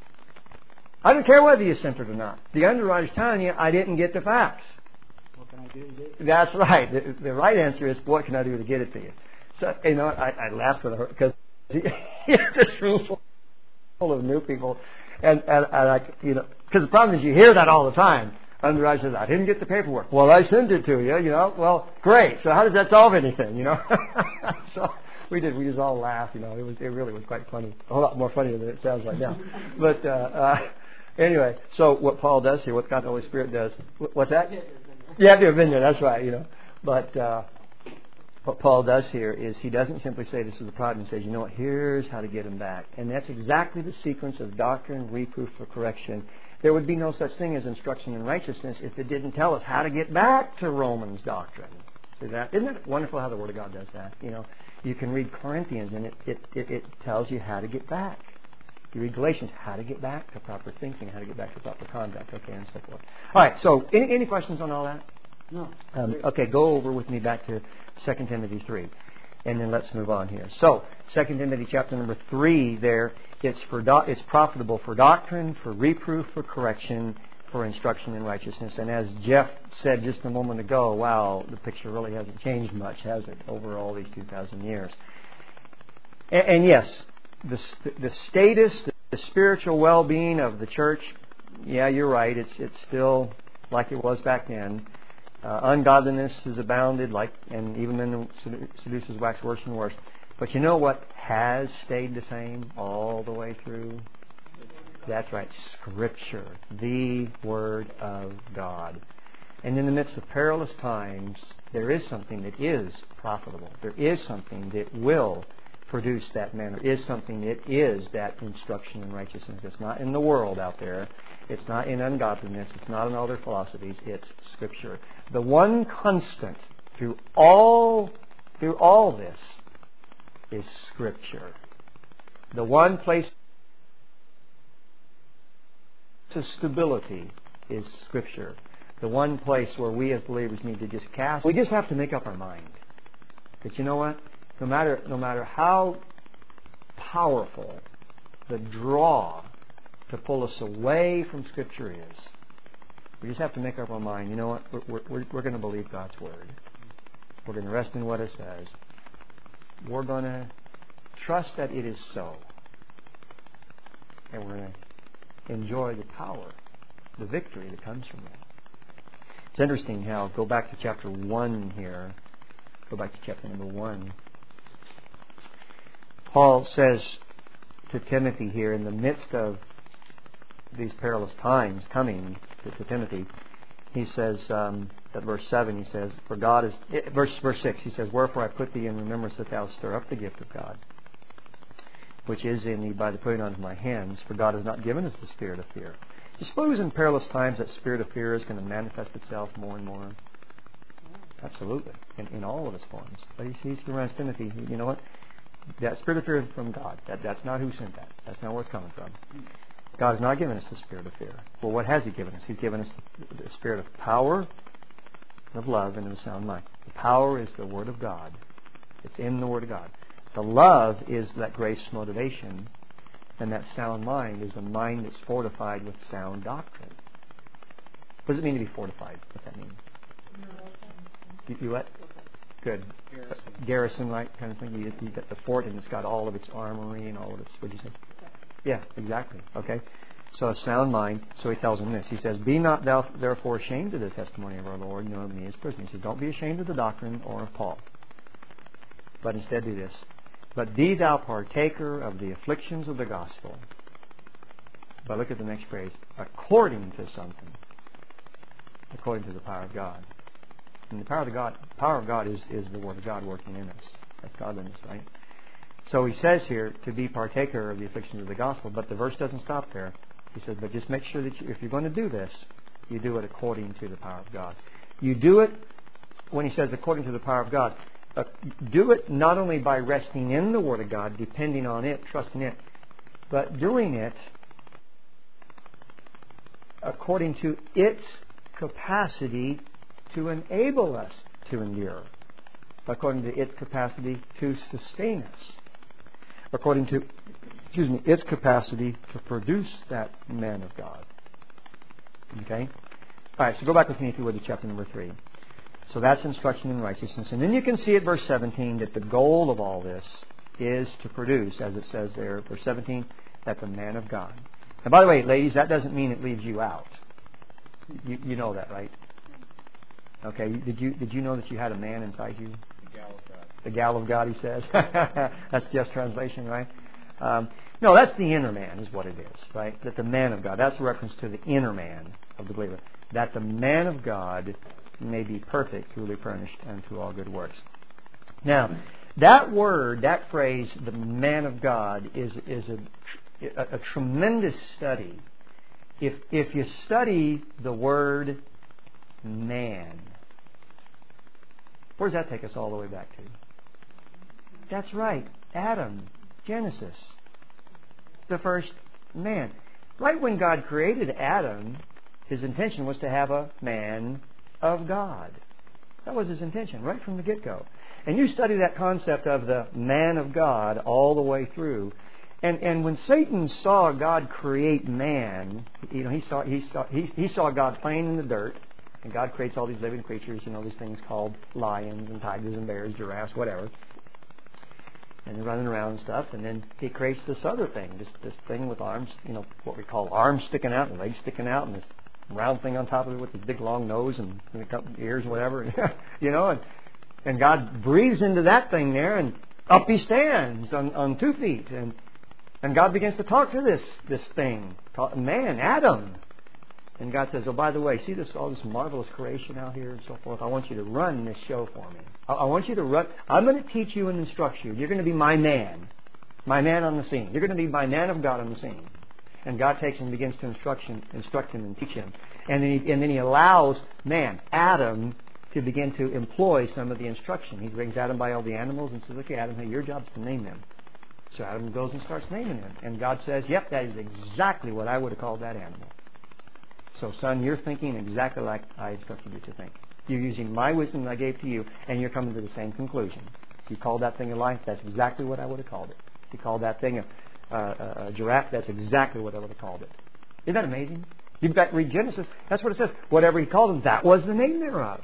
I don't care whether you sent it or not. The underwriter's telling you, I didn't get the fax. What can I do to get it? That's right. The, the right answer is, what can I do to get it to you? So, you know, I, I laughed with her because this room full of new people, and, and, and I, you know, because the problem is you hear that all the time. Underwriter says, I didn't get the paperwork. Well, I sent it to you, you know. Well, great. So how does that solve anything, you know? So we did. We just all laughed, you know. It was. It really was quite funny. A whole lot more funny than it sounds like now. But uh, uh, anyway, so what Paul does here, what God the Holy Spirit does, what's that? You have to have been there. That's right, you know. But uh, what Paul does here is he doesn't simply say this is the problem. He says, you know what, here's how to get them back. And that's exactly the sequence of doctrine, reproof, or correction. There would be no such thing as instruction in righteousness if it didn't tell us how to get back to Romans doctrine. See that? Isn't it wonderful how the Word of God does that? You know, you can read Corinthians and it, it, it, it tells you how to get back. You read Galatians, how to get back to proper thinking, how to get back to proper conduct, okay, and so forth. All right, so any, any questions on all that? No. Um, okay, go over with me back to Second Timothy three. And then let's move on here. So, Second Timothy chapter number three there, it's for do- it's profitable for doctrine, for reproof, for correction, for instruction in righteousness. And as Jeff said just a moment ago, wow, the picture really hasn't changed much, has it, over all these two thousand years. And, and yes, the, the status, the spiritual well-being of the church, yeah, you're right, it's it's still like it was back then. Uh, ungodliness is abounded, like, and even men the seducers wax worse and worse. But you know what has stayed the same all the way through? That's right, Scripture, the Word of God. And in the midst of perilous times, there is something that is profitable. There is something that will produce that manner. There is something that is that instruction in righteousness. It's not in the world out there. It's not in ungodliness. It's not in all their philosophies. It's Scripture. The one constant through all through all this is Scripture. The one place of stability is Scripture. The one place where we as believers need to just cast, we just have to make up our mind that, you know what, no matter no matter how powerful the draw to pull us away from Scripture is, we just have to make up our mind, you know what, we're, we're, we're going to believe God's Word. We're going to rest in what it says. We're going to trust that it is so. And we're going to enjoy the power, the victory that comes from that. It's interesting how, go back to chapter one here, go back to chapter number one. Paul says to Timothy here, in the midst of these perilous times coming to, to Timothy, he says, um, at verse seven, he says, "For God is," verse verse six, he says, "Wherefore I put thee in remembrance that thou stir up the gift of God, which is in thee by the putting on of my hands. For God has not given us the spirit of fear." You suppose in perilous times that spirit of fear is going to manifest itself more and more? Absolutely, in, in all of its forms. But he sees to reminds Timothy, you know what? That spirit of fear is from God. That, that's not who sent that. That's not where it's coming from. God has not given us the spirit of fear. Well, what has He given us? He's given us the, the spirit of power, of love, and of a sound mind. The power is the Word of God. It's in the Word of God. The love is that grace motivation, and that sound mind is a mind that's fortified with sound doctrine. What does it mean to be fortified? What's that mean? You, you what? Good. Garrison. Garrison-like kind of thing. You, you get the fort and it's got all of its armory and all of its... What did you say? Yeah, exactly. Okay. So a sound mind. So he tells him this. He says, "Be not thou therefore ashamed of the testimony of our Lord, you know me as prisoner." He says, don't be ashamed of the doctrine or of Paul. But instead do this. "But be thou partaker of the afflictions of the gospel." But look at the next phrase. "According to something." According to the power of God. And the power of God, power of God is, is the Word of God working in us. That's godliness, right? So he says here to be partaker of the afflictions of the gospel, but the verse doesn't stop there. He says, but just make sure that you, if you're going to do this, you do it according to the power of God. You do it, when he says according to the power of God, uh, do it not only by resting in the Word of God, depending on it, trusting it, but doing it according to its capacity to enable us to endure, according to its capacity to sustain us, according to, excuse me, its capacity to produce that man of God. Okay? All right, so go back with me, if you would, to chapter number three. So that's instruction in righteousness. And then you can see at verse seventeen that the goal of all this is to produce, as it says there, verse seventeen, that the man of God. And by the way, ladies, that doesn't mean it leaves you out. You, you know that, right? Okay, did you did you know that you had a man inside you? The gal of God. The gal of God, he says. That's just translation, right? Um, no, that's the inner man is what it is, right? That the man of God, that's a reference to the inner man of the believer. That the man of God may be perfect, truly furnished unto all good works. Now, that word, that phrase, the man of God, is is a, a, a tremendous study. If if you study the word man, where does that take us all the way back to? That's right, Adam, Genesis, the first man. Right when God created Adam, His intention was to have a man of God. That was His intention, right from the get-go. And you study that concept of the man of God all the way through. And and when Satan saw God create man, you know, he saw he saw he, he saw God playing in the dirt. And God creates all these living creatures, you know, these things called lions and tigers and bears, giraffes, whatever. And they're running around and stuff. And then He creates this other thing, this this thing with arms, you know, what we call arms sticking out and legs sticking out and this round thing on top of it with this big long nose and, and a couple ears and whatever, you know, and, and God breathes into that thing there, and up he stands on, on two feet, and and God begins to talk to this this thing, called man, Adam. And God says, oh, by the way, see this all this marvelous creation out here and so forth? I want you to run this show for me. I, I want you to run. I'm going to teach you and instruct you. You're going to be my man, my man on the scene. You're going to be my man of God on the scene. And God takes him and begins to instruction, instruct him and teach him. And then, he, and then he allows man, Adam, to begin to employ some of the instruction. He brings Adam by all the animals and says, okay, Adam, hey, your job is to name them. So Adam goes and starts naming them. And God says, yep, that is exactly what I would have called that animal. So, son, you're thinking exactly like I instructed you to think. You're using my wisdom that I gave to you, and you're coming to the same conclusion. If you called that thing a life, that's exactly what I would have called it. If you called that thing a Uh, a giraffe, that's exactly what I would have called it. Isn't that amazing? You've got read Genesis. That's what it says. Whatever he called him, that was the name thereof.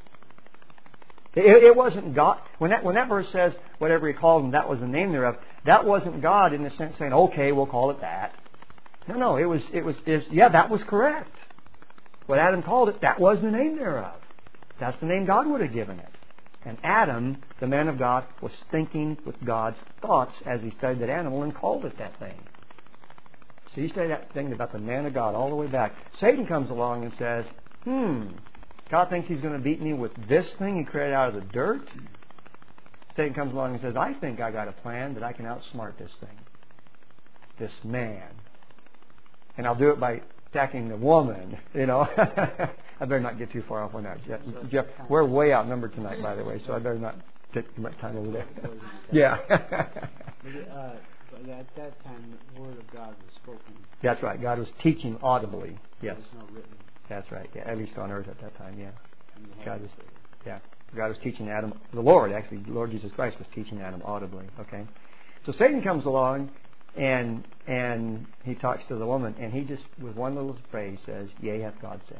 It, it wasn't God. When that when that verse says whatever he called him, that was the name thereof. That wasn't God in the sense saying, okay, we'll call it that. No, no. It was it was, it was yeah, that was correct. What Adam called it, that was the name thereof. That's the name God would have given it. And Adam, the man of God, was thinking with God's thoughts as he studied that animal and called it that thing. So you study that thing about the man of God all the way back. Satan comes along and says, hmm, God thinks he's going to beat me with this thing he created out of the dirt? Satan comes along and says, I think I got a plan that I can outsmart this thing. This man. And I'll do it by attacking the woman, you know. I better not get too far off on that. Jeff, Jeff, we're way outnumbered tonight, by the way, so I better not take too much time over there. Yeah. uh, but at that time, the Word of God was spoken. That's right. God was teaching audibly. Yes. There was no written. That's right. Yeah. At least on earth at that time. Yeah. God was. Yeah. God was teaching Adam. The Lord, actually, the Lord Jesus Christ was teaching Adam audibly. Okay. So Satan comes along, and and he talks to the woman, and he just with one little phrase says, "Yea, hath God said."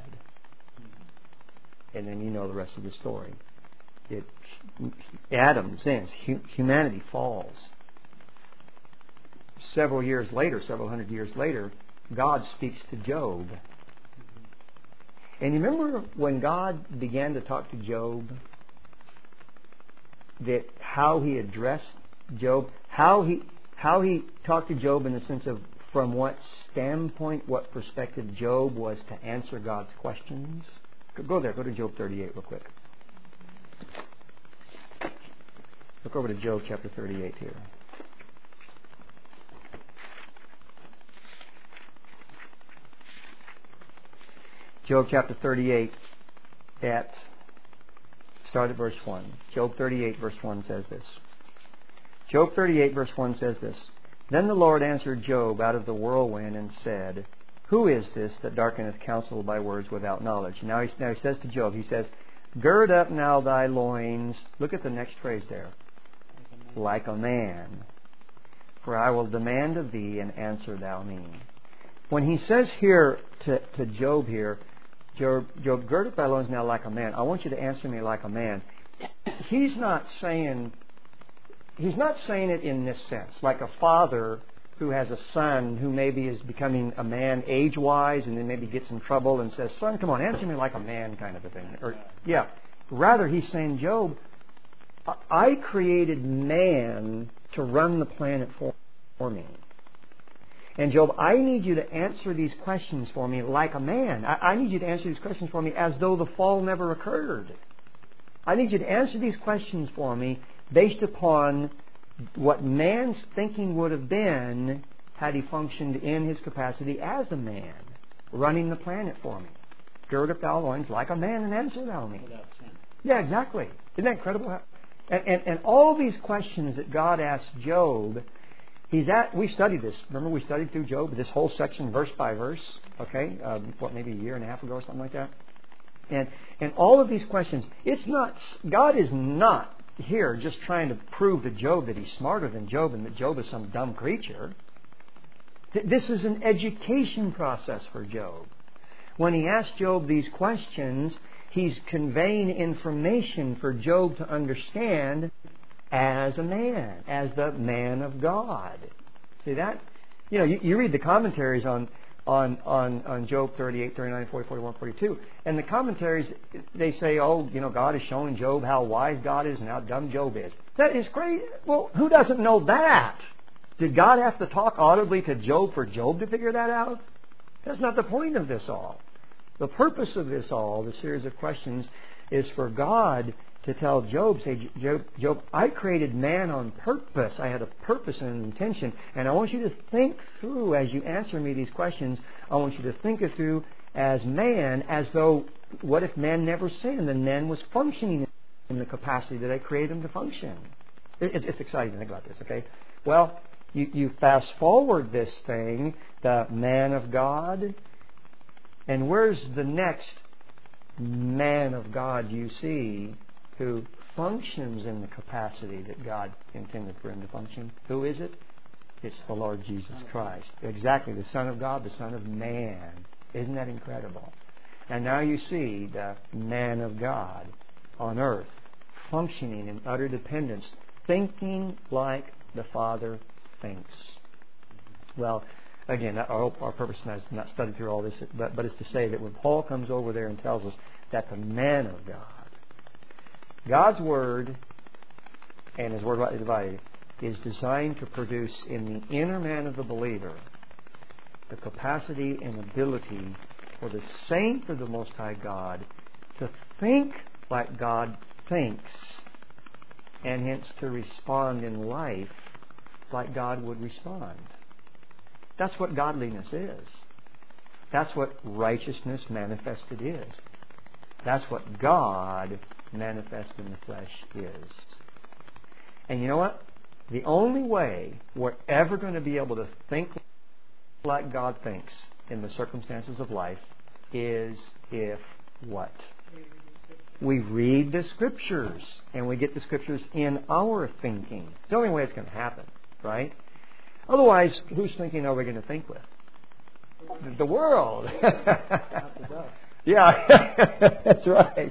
And then you know the rest of the story. It, Adam sins. Humanity falls. Several years later, several hundred years later, God speaks to Job. And you remember when God began to talk to Job, that how he addressed Job, how he how he talked to Job in the sense of from what standpoint, what perspective Job was to answer God's questions. Go there. Go to Job thirty-eight real quick. Look over to Job chapter thirty-eight here. Job chapter thirty-eight at start at verse one. Job thirty-eight verse one says this. Job thirty-eight verse one says this. Then the Lord answered Job out of the whirlwind and said, who is this that darkeneth counsel by words without knowledge? Now he, now he says to Job, he says, gird up now thy loins. Look at the next phrase there. Like a man. For I will demand of thee, and answer thou me. When he says here to, to Job here, Job, Job, gird up thy loins now like a man. I want you to answer me like a man. He's not saying, he's not saying it in this sense, like a father who has a son who maybe is becoming a man age-wise and then maybe gets in trouble and says, son, come on, answer me like a man kind of a thing. Or, yeah. Rather, he's saying, Job, I created man to run the planet for, for me. And Job, I need you to answer these questions for me like a man. I, I need you to answer these questions for me as though the fall never occurred. I need you to answer these questions for me based upon what man's thinking would have been had he functioned in his capacity as a man, running the planet for me. Gird up thou loins like a man and answer thou me. Without sin. Yeah, exactly. Isn't that incredible? And, and, and all these questions that God asked Job, he's at. We studied this. Remember, we studied through Job, this whole section, verse by verse. Okay, um, what maybe a year and a half ago or something like that. And and all of these questions, it's not. God is not here just trying to prove to Job that he's smarter than Job and that Job is some dumb creature. This is an education process for Job. When he asks Job these questions, he's conveying information for Job to understand as a man, as the man of God. See that? You know, you, you read the commentaries on on, on, on Job thirty-eight, thirty-nine, forty, forty-one, forty-two. And the commentaries, they say, oh, you know, God is showing Job how wise God is and how dumb Job is. That is great. Well, who doesn't know that? Did God have to talk audibly to Job for Job to figure that out? That's not the point of this all. The purpose of this all, the series of questions, is for God to tell Job, say, Job, Job, I created man on purpose. I had a purpose and an intention. And I want you to think through, as you answer me these questions, I want you to think it through as man, as though, what if man never sinned and man was functioning in the capacity that I created him to function? It, it's exciting to think about this, okay? Well, you, you fast forward this thing, the man of God, and where's the next man of God you see who functions in the capacity that God intended for him to function? Who is it? It's the Lord Jesus Christ. Exactly, the Son of God, the Son of Man. Isn't that incredible? And now you see the man of God on earth, functioning in utter dependence, thinking like the Father thinks. Well, again, I hope our purpose is not study through all this, but, but it's to say that when Paul comes over there and tells us that the man of God, God's Word and His Word rightly divided, is designed to produce in the inner man of the believer the capacity and ability for the saint of the Most High God to think like God thinks, and hence to respond in life like God would respond. That's what godliness is. That's what righteousness manifested is. That's what God manifest in the flesh is. And you know what? The only way we're ever going to be able to think like God thinks in the circumstances of life is if what? We read the Scriptures and we get the Scriptures in our thinking. It's the only way it's going to happen, right? Otherwise, whose thinking are we going to think with? The world. Yeah, that's right.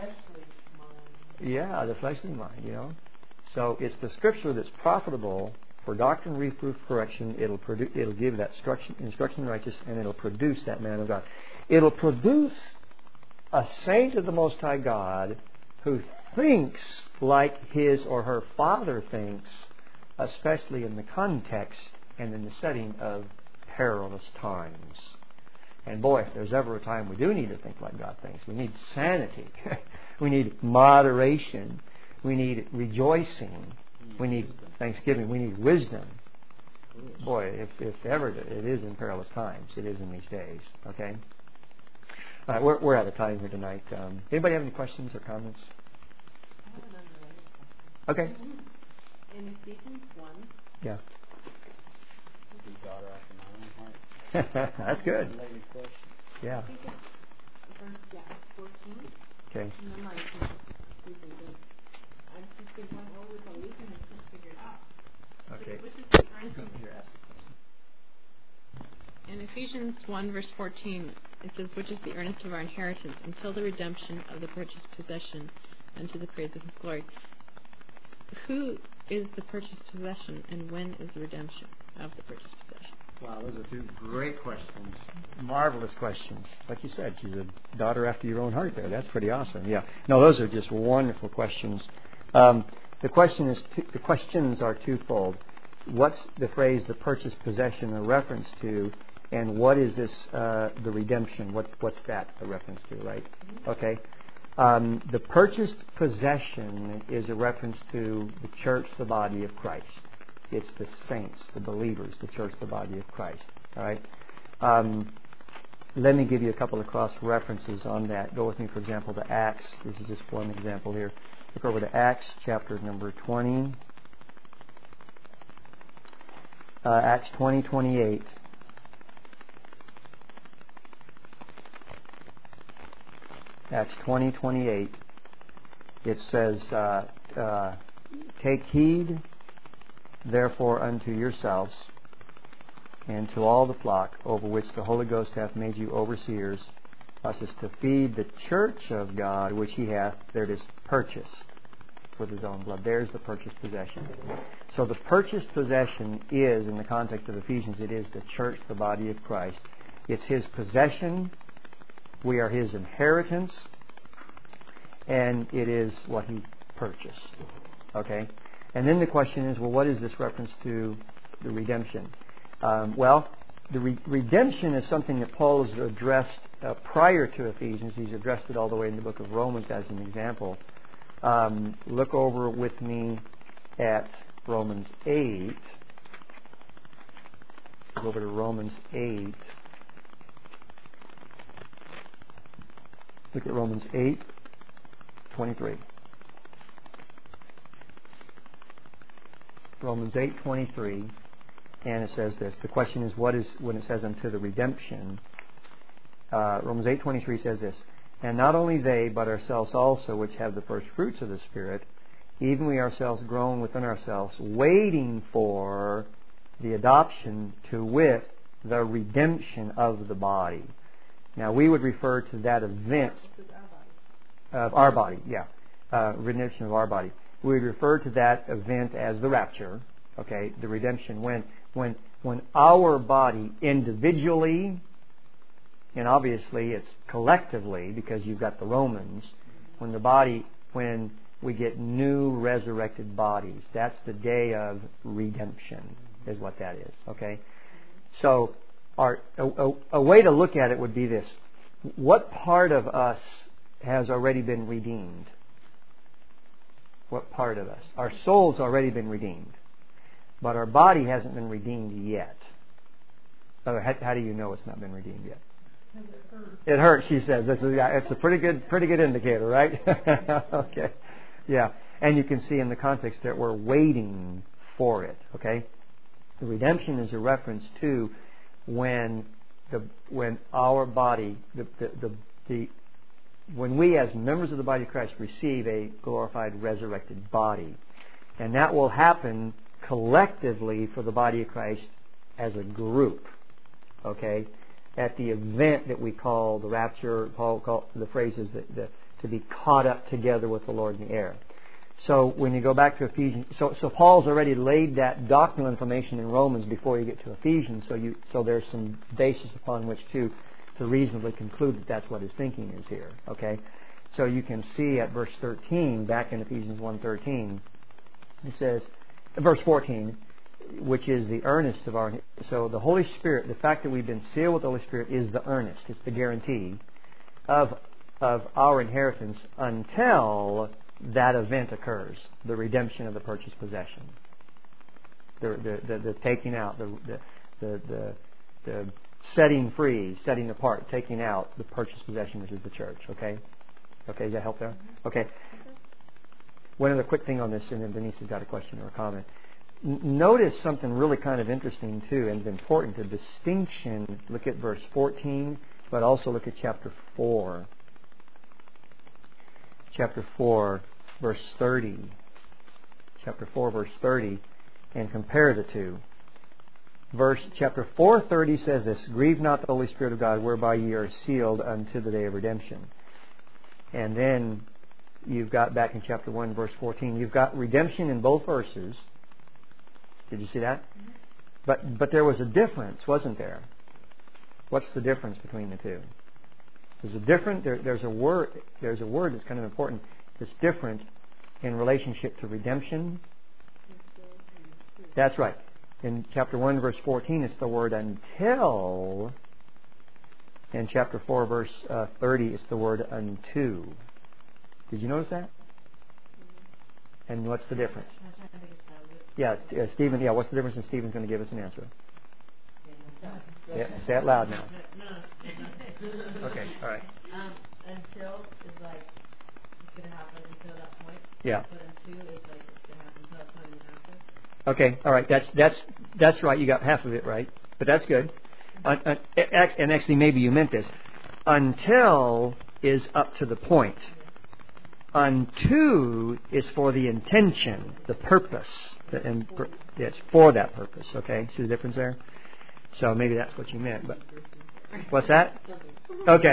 Yeah, the fleshly mind, you know. So it's the Scripture that's profitable for doctrine, reproof, correction. It'll produ- It'll give that instruction, instruction in righteousness, and it'll produce that man of God. It'll produce a saint of the Most High God who thinks like his or her Father thinks, especially in the context and in the setting of perilous times. And boy, if there's ever a time we do need to think like God thinks, we need sanity. We need moderation. We need rejoicing. We need thanksgiving. We need wisdom. Boy, if, if ever it is in perilous times, it is in these days. Okay? All right, we're, we're out of time here tonight. Um, anybody have any questions or comments? I have an unrelated question. Okay. In Ephesians one. Yeah. Daughter after my own heart. That's good. Unrelated question. Yeah. I think it's verse, yeah, fourteen. Okay. And I'm not even using this. I've just been going over the weekend and can't figure it out. Okay. Which is the earnest, Here, ask the question. In Ephesians one, verse fourteen, it says, which is the earnest of our inheritance until the redemption of the purchased possession unto the praise of His glory. Who is the purchased possession, and when is the redemption of the purchased possession? Wow, those are two great questions. Marvelous questions. Like you said, she's a daughter after your own heart there. That's pretty awesome. Yeah. No, those are just wonderful questions. Um, the question is, two, the questions are twofold. What's the phrase, the purchased possession, a reference to, and what is this, uh, the redemption? What, what's that a reference to, right? Okay. Um, the purchased possession is a reference to the church, the body of Christ. It's the saints, the believers, the church, the body of Christ. All right. Um, let me give you a couple of cross references on that. Go with me, for example, to Acts. This is just one example here. Look over to Acts chapter number twenty. Uh, Acts twenty twenty-eight. Acts twenty twenty-eight. It says, uh, uh, "Take heed, therefore, unto yourselves and to all the flock over which the Holy Ghost hath made you overseers, us is to feed the church of God which He hath," there it is, "purchased with His own blood." There's the purchased possession. So the purchased possession is, in the context of Ephesians, it is the church, the body of Christ. It's His possession. We are His inheritance. And it is what He purchased. Okay? And then the question is, well, what is this reference to the redemption? Um, well, the re- redemption is something that Paul has addressed uh, prior to Ephesians. He's addressed it all the way in the book of Romans as an example. Um, look over with me at Romans eight. Go over to Romans eight. Look at Romans eight twenty-three. Romans eight twenty-three, and it says this. The question is, what is when it says unto the redemption? Uh, Romans eight twenty-three says this: and not only they, but ourselves also, which have the first fruits of the Spirit, even we ourselves groan within ourselves, waiting for the adoption, to wit, the redemption of the body. Now, we would refer to that event of our body, yeah, uh, redemption of our body. We would refer to that event as the rapture, okay, the redemption, when when when our body individually, and obviously it's collectively because you've got the Romans, when the body, when we get new resurrected bodies, that's the day of redemption, is what that is, okay? So our a, a, a way to look at it would be this: what part of us has already been redeemed? What part of us? Our soul's already been redeemed, but our body hasn't been redeemed yet. How, how do you know it's not been redeemed yet? It hurts. It hurts, she says. This is, it's a pretty good, pretty good indicator, right? Okay, yeah. And you can see in the context that we're waiting for it. Okay, the redemption is a reference to when the when our body, the the the, the when we as members of the body of Christ receive a glorified resurrected body. And that will happen collectively for the body of Christ as a group. Okay? At the event that we call the rapture, Paul called the phrases that, that to be caught up together with the Lord in the air. So when you go back to Ephesians, so so Paul's already laid that doctrinal information in Romans before you get to Ephesians. So you so there's some basis upon which to to reasonably conclude that that's what his thinking is here. Okay, so you can see at verse thirteen, back in Ephesians one thirteen, it says, verse fourteen, which is the earnest of our. So the Holy Spirit, the fact that we've been sealed with the Holy Spirit, is the earnest. It's the guarantee of of our inheritance until that event occurs, the redemption of the purchased possession, the the the, the taking out, the the the the, the setting free, setting apart, taking out the purchased possession, which is the church. Okay, okay, does that help there? Okay. One other quick thing on this, and then Denise has got a question or a comment. N- notice something really kind of interesting too, and important. A distinction. Look at verse fourteen, but also look at chapter four. Chapter four, verse thirty. Chapter four, verse thirty, and compare the two. Verse chapter four thirty says this: grieve not the Holy Spirit of God, whereby ye are sealed unto the day of redemption. And then you've got back in chapter one, verse fourteen, you've got redemption in both verses. Did you see that? Mm-hmm. But but there was a difference, wasn't there? What's the difference between the two? There's a different. There, there's a word. There's a word that's kind of important. That's different in relationship to redemption. That's right. In chapter one, verse fourteen, it's the word until. In chapter four, verse uh, thirty, it's the word unto. Did you notice that? And what's the difference? Yeah, uh, Stephen. Yeah, what's the difference? And Stephen's going to give us an answer. Yeah, say it loud now. Okay, all right. Um, until is like it's going to happen until that point. Yeah. But unto is like it's going to happen until that point and after. Okay, all right. That's that's that's right. You got half of it right, but that's good. Uh, uh, and actually, maybe you meant this. Until is up to the point. Unto is for the intention, the purpose, and it's for that purpose. Okay, see the difference there? So maybe that's what you meant. But what's that? Okay.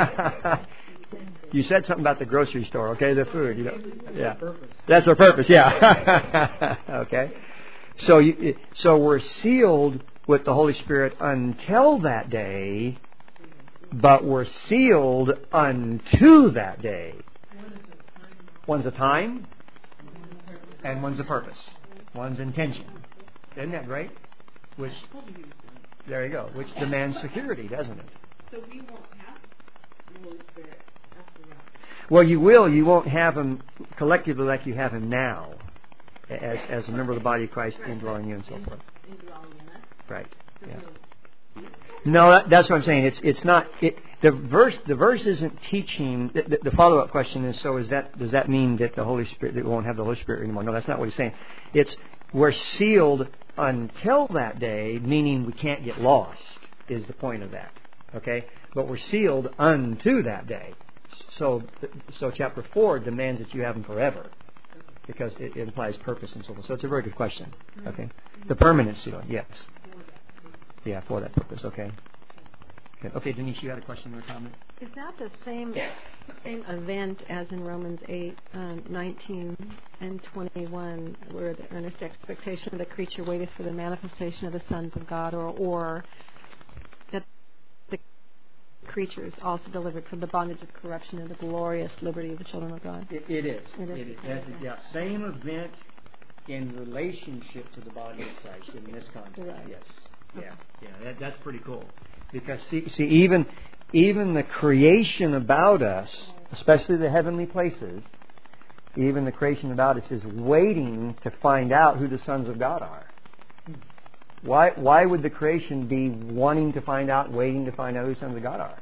You said something about the grocery store. Okay, the food. You know, yeah, that's our purpose. Yeah. Okay. So you, so we're sealed with the Holy Spirit until that day, but were sealed unto that day. One's a time, and one's a purpose. One's intention. Isn't that great? Which, there you go, which demands security, doesn't it? So we won't have the Holy Spirit after that. Well, you will. You won't have Him collectively like you have Him now, as as a member of the body of Christ, indwelling you and so forth. Indwelling in us. Right. There's Yeah. no- No, that, that's what I'm saying. It's it's not it, the verse. The verse isn't teaching. The, the, the follow up question is: so is that does that mean that the Holy Spirit that we won't have the Holy Spirit anymore? No, that's not what he's saying. It's we're sealed until that day, meaning we can't get lost. Is the point of that? Okay, but we're sealed unto that day. So so chapter four demands that you have them forever, because it, it implies purpose and so forth. So it's a very good question. Okay, the permanent seal, yes. Yeah, for that purpose. Okay. Okay, okay, Denise, you had a question or a comment? Is that the same same event as in Romans eight, um, nineteen and twenty-one, where the earnest expectation of the creature waiteth for the manifestation of the sons of God, or or that the creature is also delivered from the bondage of corruption and the glorious liberty of the children of God? It, it is. It is. It is. That's a, yeah, same event in relationship to the body of Christ in this context. Right. Yes. Yeah. Yeah. That, that's pretty cool. Because see, see, even even the creation about us, especially the heavenly places, even the creation about us is waiting to find out who the sons of God are. Why why would the creation be wanting to find out, waiting to find out who the sons of God are?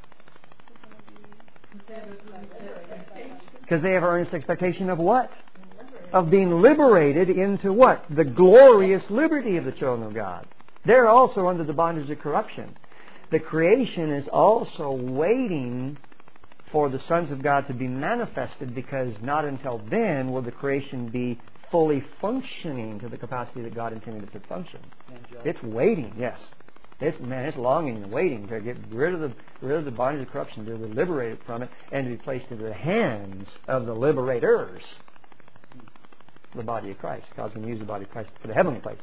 Because they have earnest expectation of what? Of being liberated into what? The glorious liberty of the children of God. They're also under the bondage of corruption. The creation is also waiting for the sons of God to be manifested, because not until then will the creation be fully functioning to the capacity that God intended it to function. It's waiting, yes. It's, man, it's longing and waiting to get rid of the rid of the bondage of corruption, to be liberated from it, and to be placed into the hands of the liberators, the body of Christ. God's going to use the body of Christ for the heavenly places.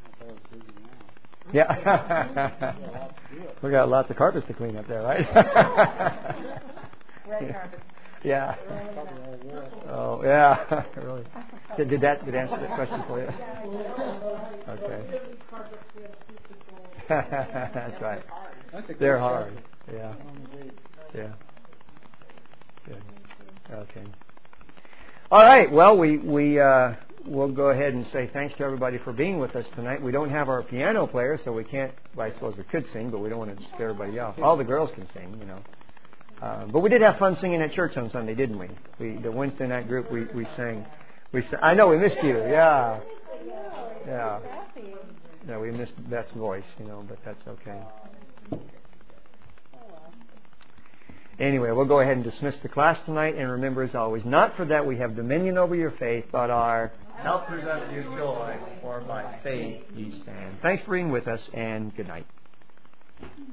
Yeah. We got lots of carpets to clean up there, right? Red carpet. Yeah. Oh, yeah. Really. Did, did that did answer that question for you? Okay. That's right. They're hard. Yeah. Yeah. Yeah. Okay. All right. Well, we we uh, we'll go ahead and say thanks to everybody for being with us tonight. We don't have our piano player, so we can't. Well, I suppose we could sing, but we don't want to scare everybody off. All the girls can sing, you know. Uh, but we did have fun singing at church on Sunday, didn't we? We the Wednesday night group, we we sang. We sang, I know we missed you. Yeah. Yeah. Yeah, we missed Beth's voice, you know, but that's okay. Anyway, we'll go ahead and dismiss the class tonight. And remember, as always, not for that we have dominion over your faith, but our helpers of your joy, for by faith ye stand. Thanks for being with us, and good night.